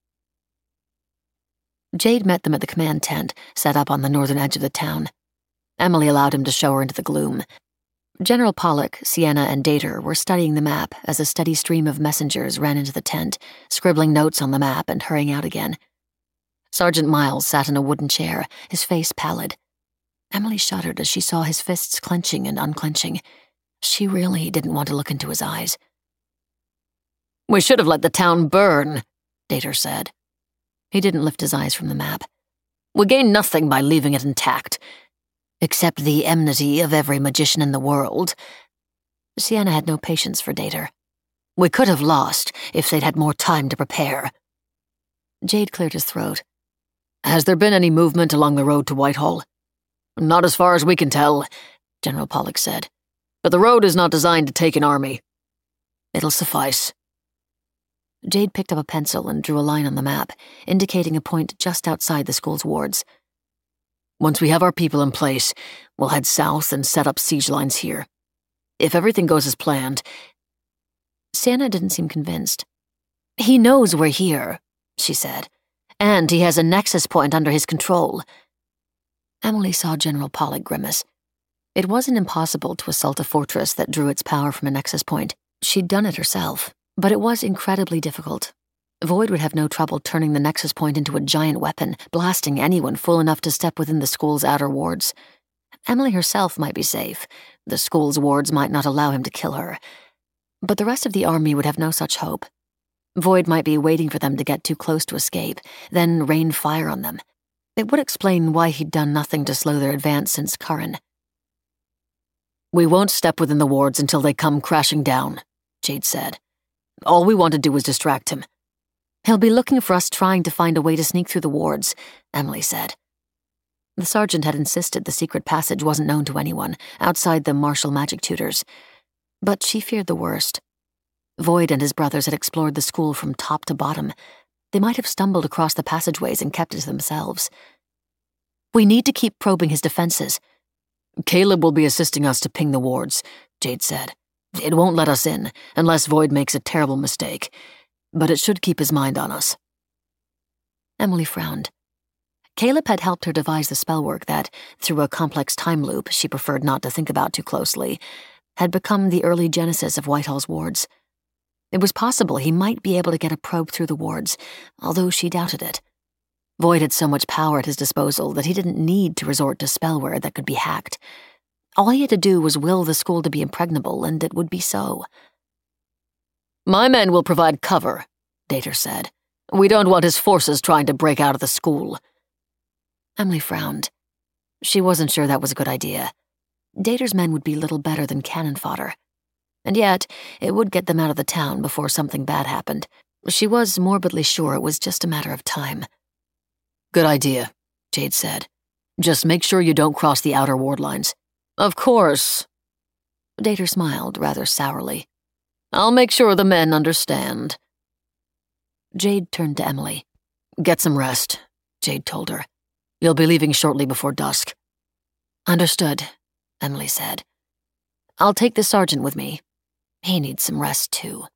Speaker 1: Jade met them at the command tent, set up on the northern edge of the town. Emily allowed him to show her into the gloom. General Pollock, Sienna, and Dater were studying the map as a steady stream of messengers ran into the tent, scribbling notes on the map and hurrying out again. Sergeant Miles sat in a wooden chair, his face pallid. Emily shuddered as she saw his fists clenching and unclenching. She really didn't want to look into his eyes. "We should have let the town burn," Dater said. He didn't lift his eyes from the map. "We gain nothing by leaving it intact. Except the enmity of every magician in the world." Sienna had no patience for Dater. "We could have lost if they'd had more time to prepare." Jade cleared his throat. "Has there been any movement along the road to Whitehall?" "Not as far as we can tell," General Pollock said. "But the road is not designed to take an army." "It'll suffice." Jade picked up a pencil and drew a line on the map, indicating a point just outside the school's wards. "Once we have our people in place, we'll head south and set up siege lines here. If everything goes as planned..." Sienna didn't seem convinced. He knows we're here, she said, and he has a nexus point under his control.
Speaker 2: Emily saw General Pollock grimace. It wasn't impossible to assault a fortress that drew its power from a nexus point. She'd done it herself, but it was incredibly difficult. Void would have no trouble turning the nexus point into a giant weapon, blasting anyone fool enough to step within the school's outer wards. Emily herself might be safe. The school's wards might not allow him to kill her. But the rest of the army would have no such hope. Void might be waiting for them to get too close to escape, then rain fire on them. It would explain why he'd done nothing to slow their advance since Curran.
Speaker 3: We won't step within the wards until they come crashing down, Jade said. All we want to do is distract him.
Speaker 1: He'll be looking for us trying to find a way to sneak through the wards, Emily said.
Speaker 2: The sergeant had insisted the secret passage wasn't known to anyone, outside the martial magic tutors. But she feared the worst. Void and his brothers had explored the school from top to bottom. They might have stumbled across the passageways and kept it to themselves.
Speaker 1: We need to keep probing his defenses.
Speaker 3: Caleb will be assisting us to ping the wards, Jade said. It won't let us in, unless Void makes a terrible mistake. But it should keep his mind on us.
Speaker 2: Emily frowned. Caleb had helped her devise the spellwork that, through a complex time loop she preferred not to think about too closely, had become the early genesis of Whitehall's wards. It was possible he might be able to get a probe through the wards, although she doubted it. Void had so much power at his disposal that he didn't need to resort to spellware that could be hacked. All he had to do was will the school to be impregnable, and it would be so.
Speaker 3: My men will provide cover, Dater said. We don't want his forces trying to break out of the school.
Speaker 2: Emily frowned. She wasn't sure that was a good idea. Dater's men would be little better than cannon fodder. And yet, it would get them out of the town before something bad happened. She was morbidly sure it was just a matter of time.
Speaker 3: Good idea, Jade said. Just make sure you don't cross the outer ward lines. Of course.
Speaker 2: Dater smiled rather sourly.
Speaker 3: I'll make sure the men understand.
Speaker 2: Jade turned to Emily.
Speaker 3: Get some rest, Jade told her. You'll be leaving shortly before dusk.
Speaker 2: Understood, Emily said. I'll take the sergeant with me. He needs some rest, too.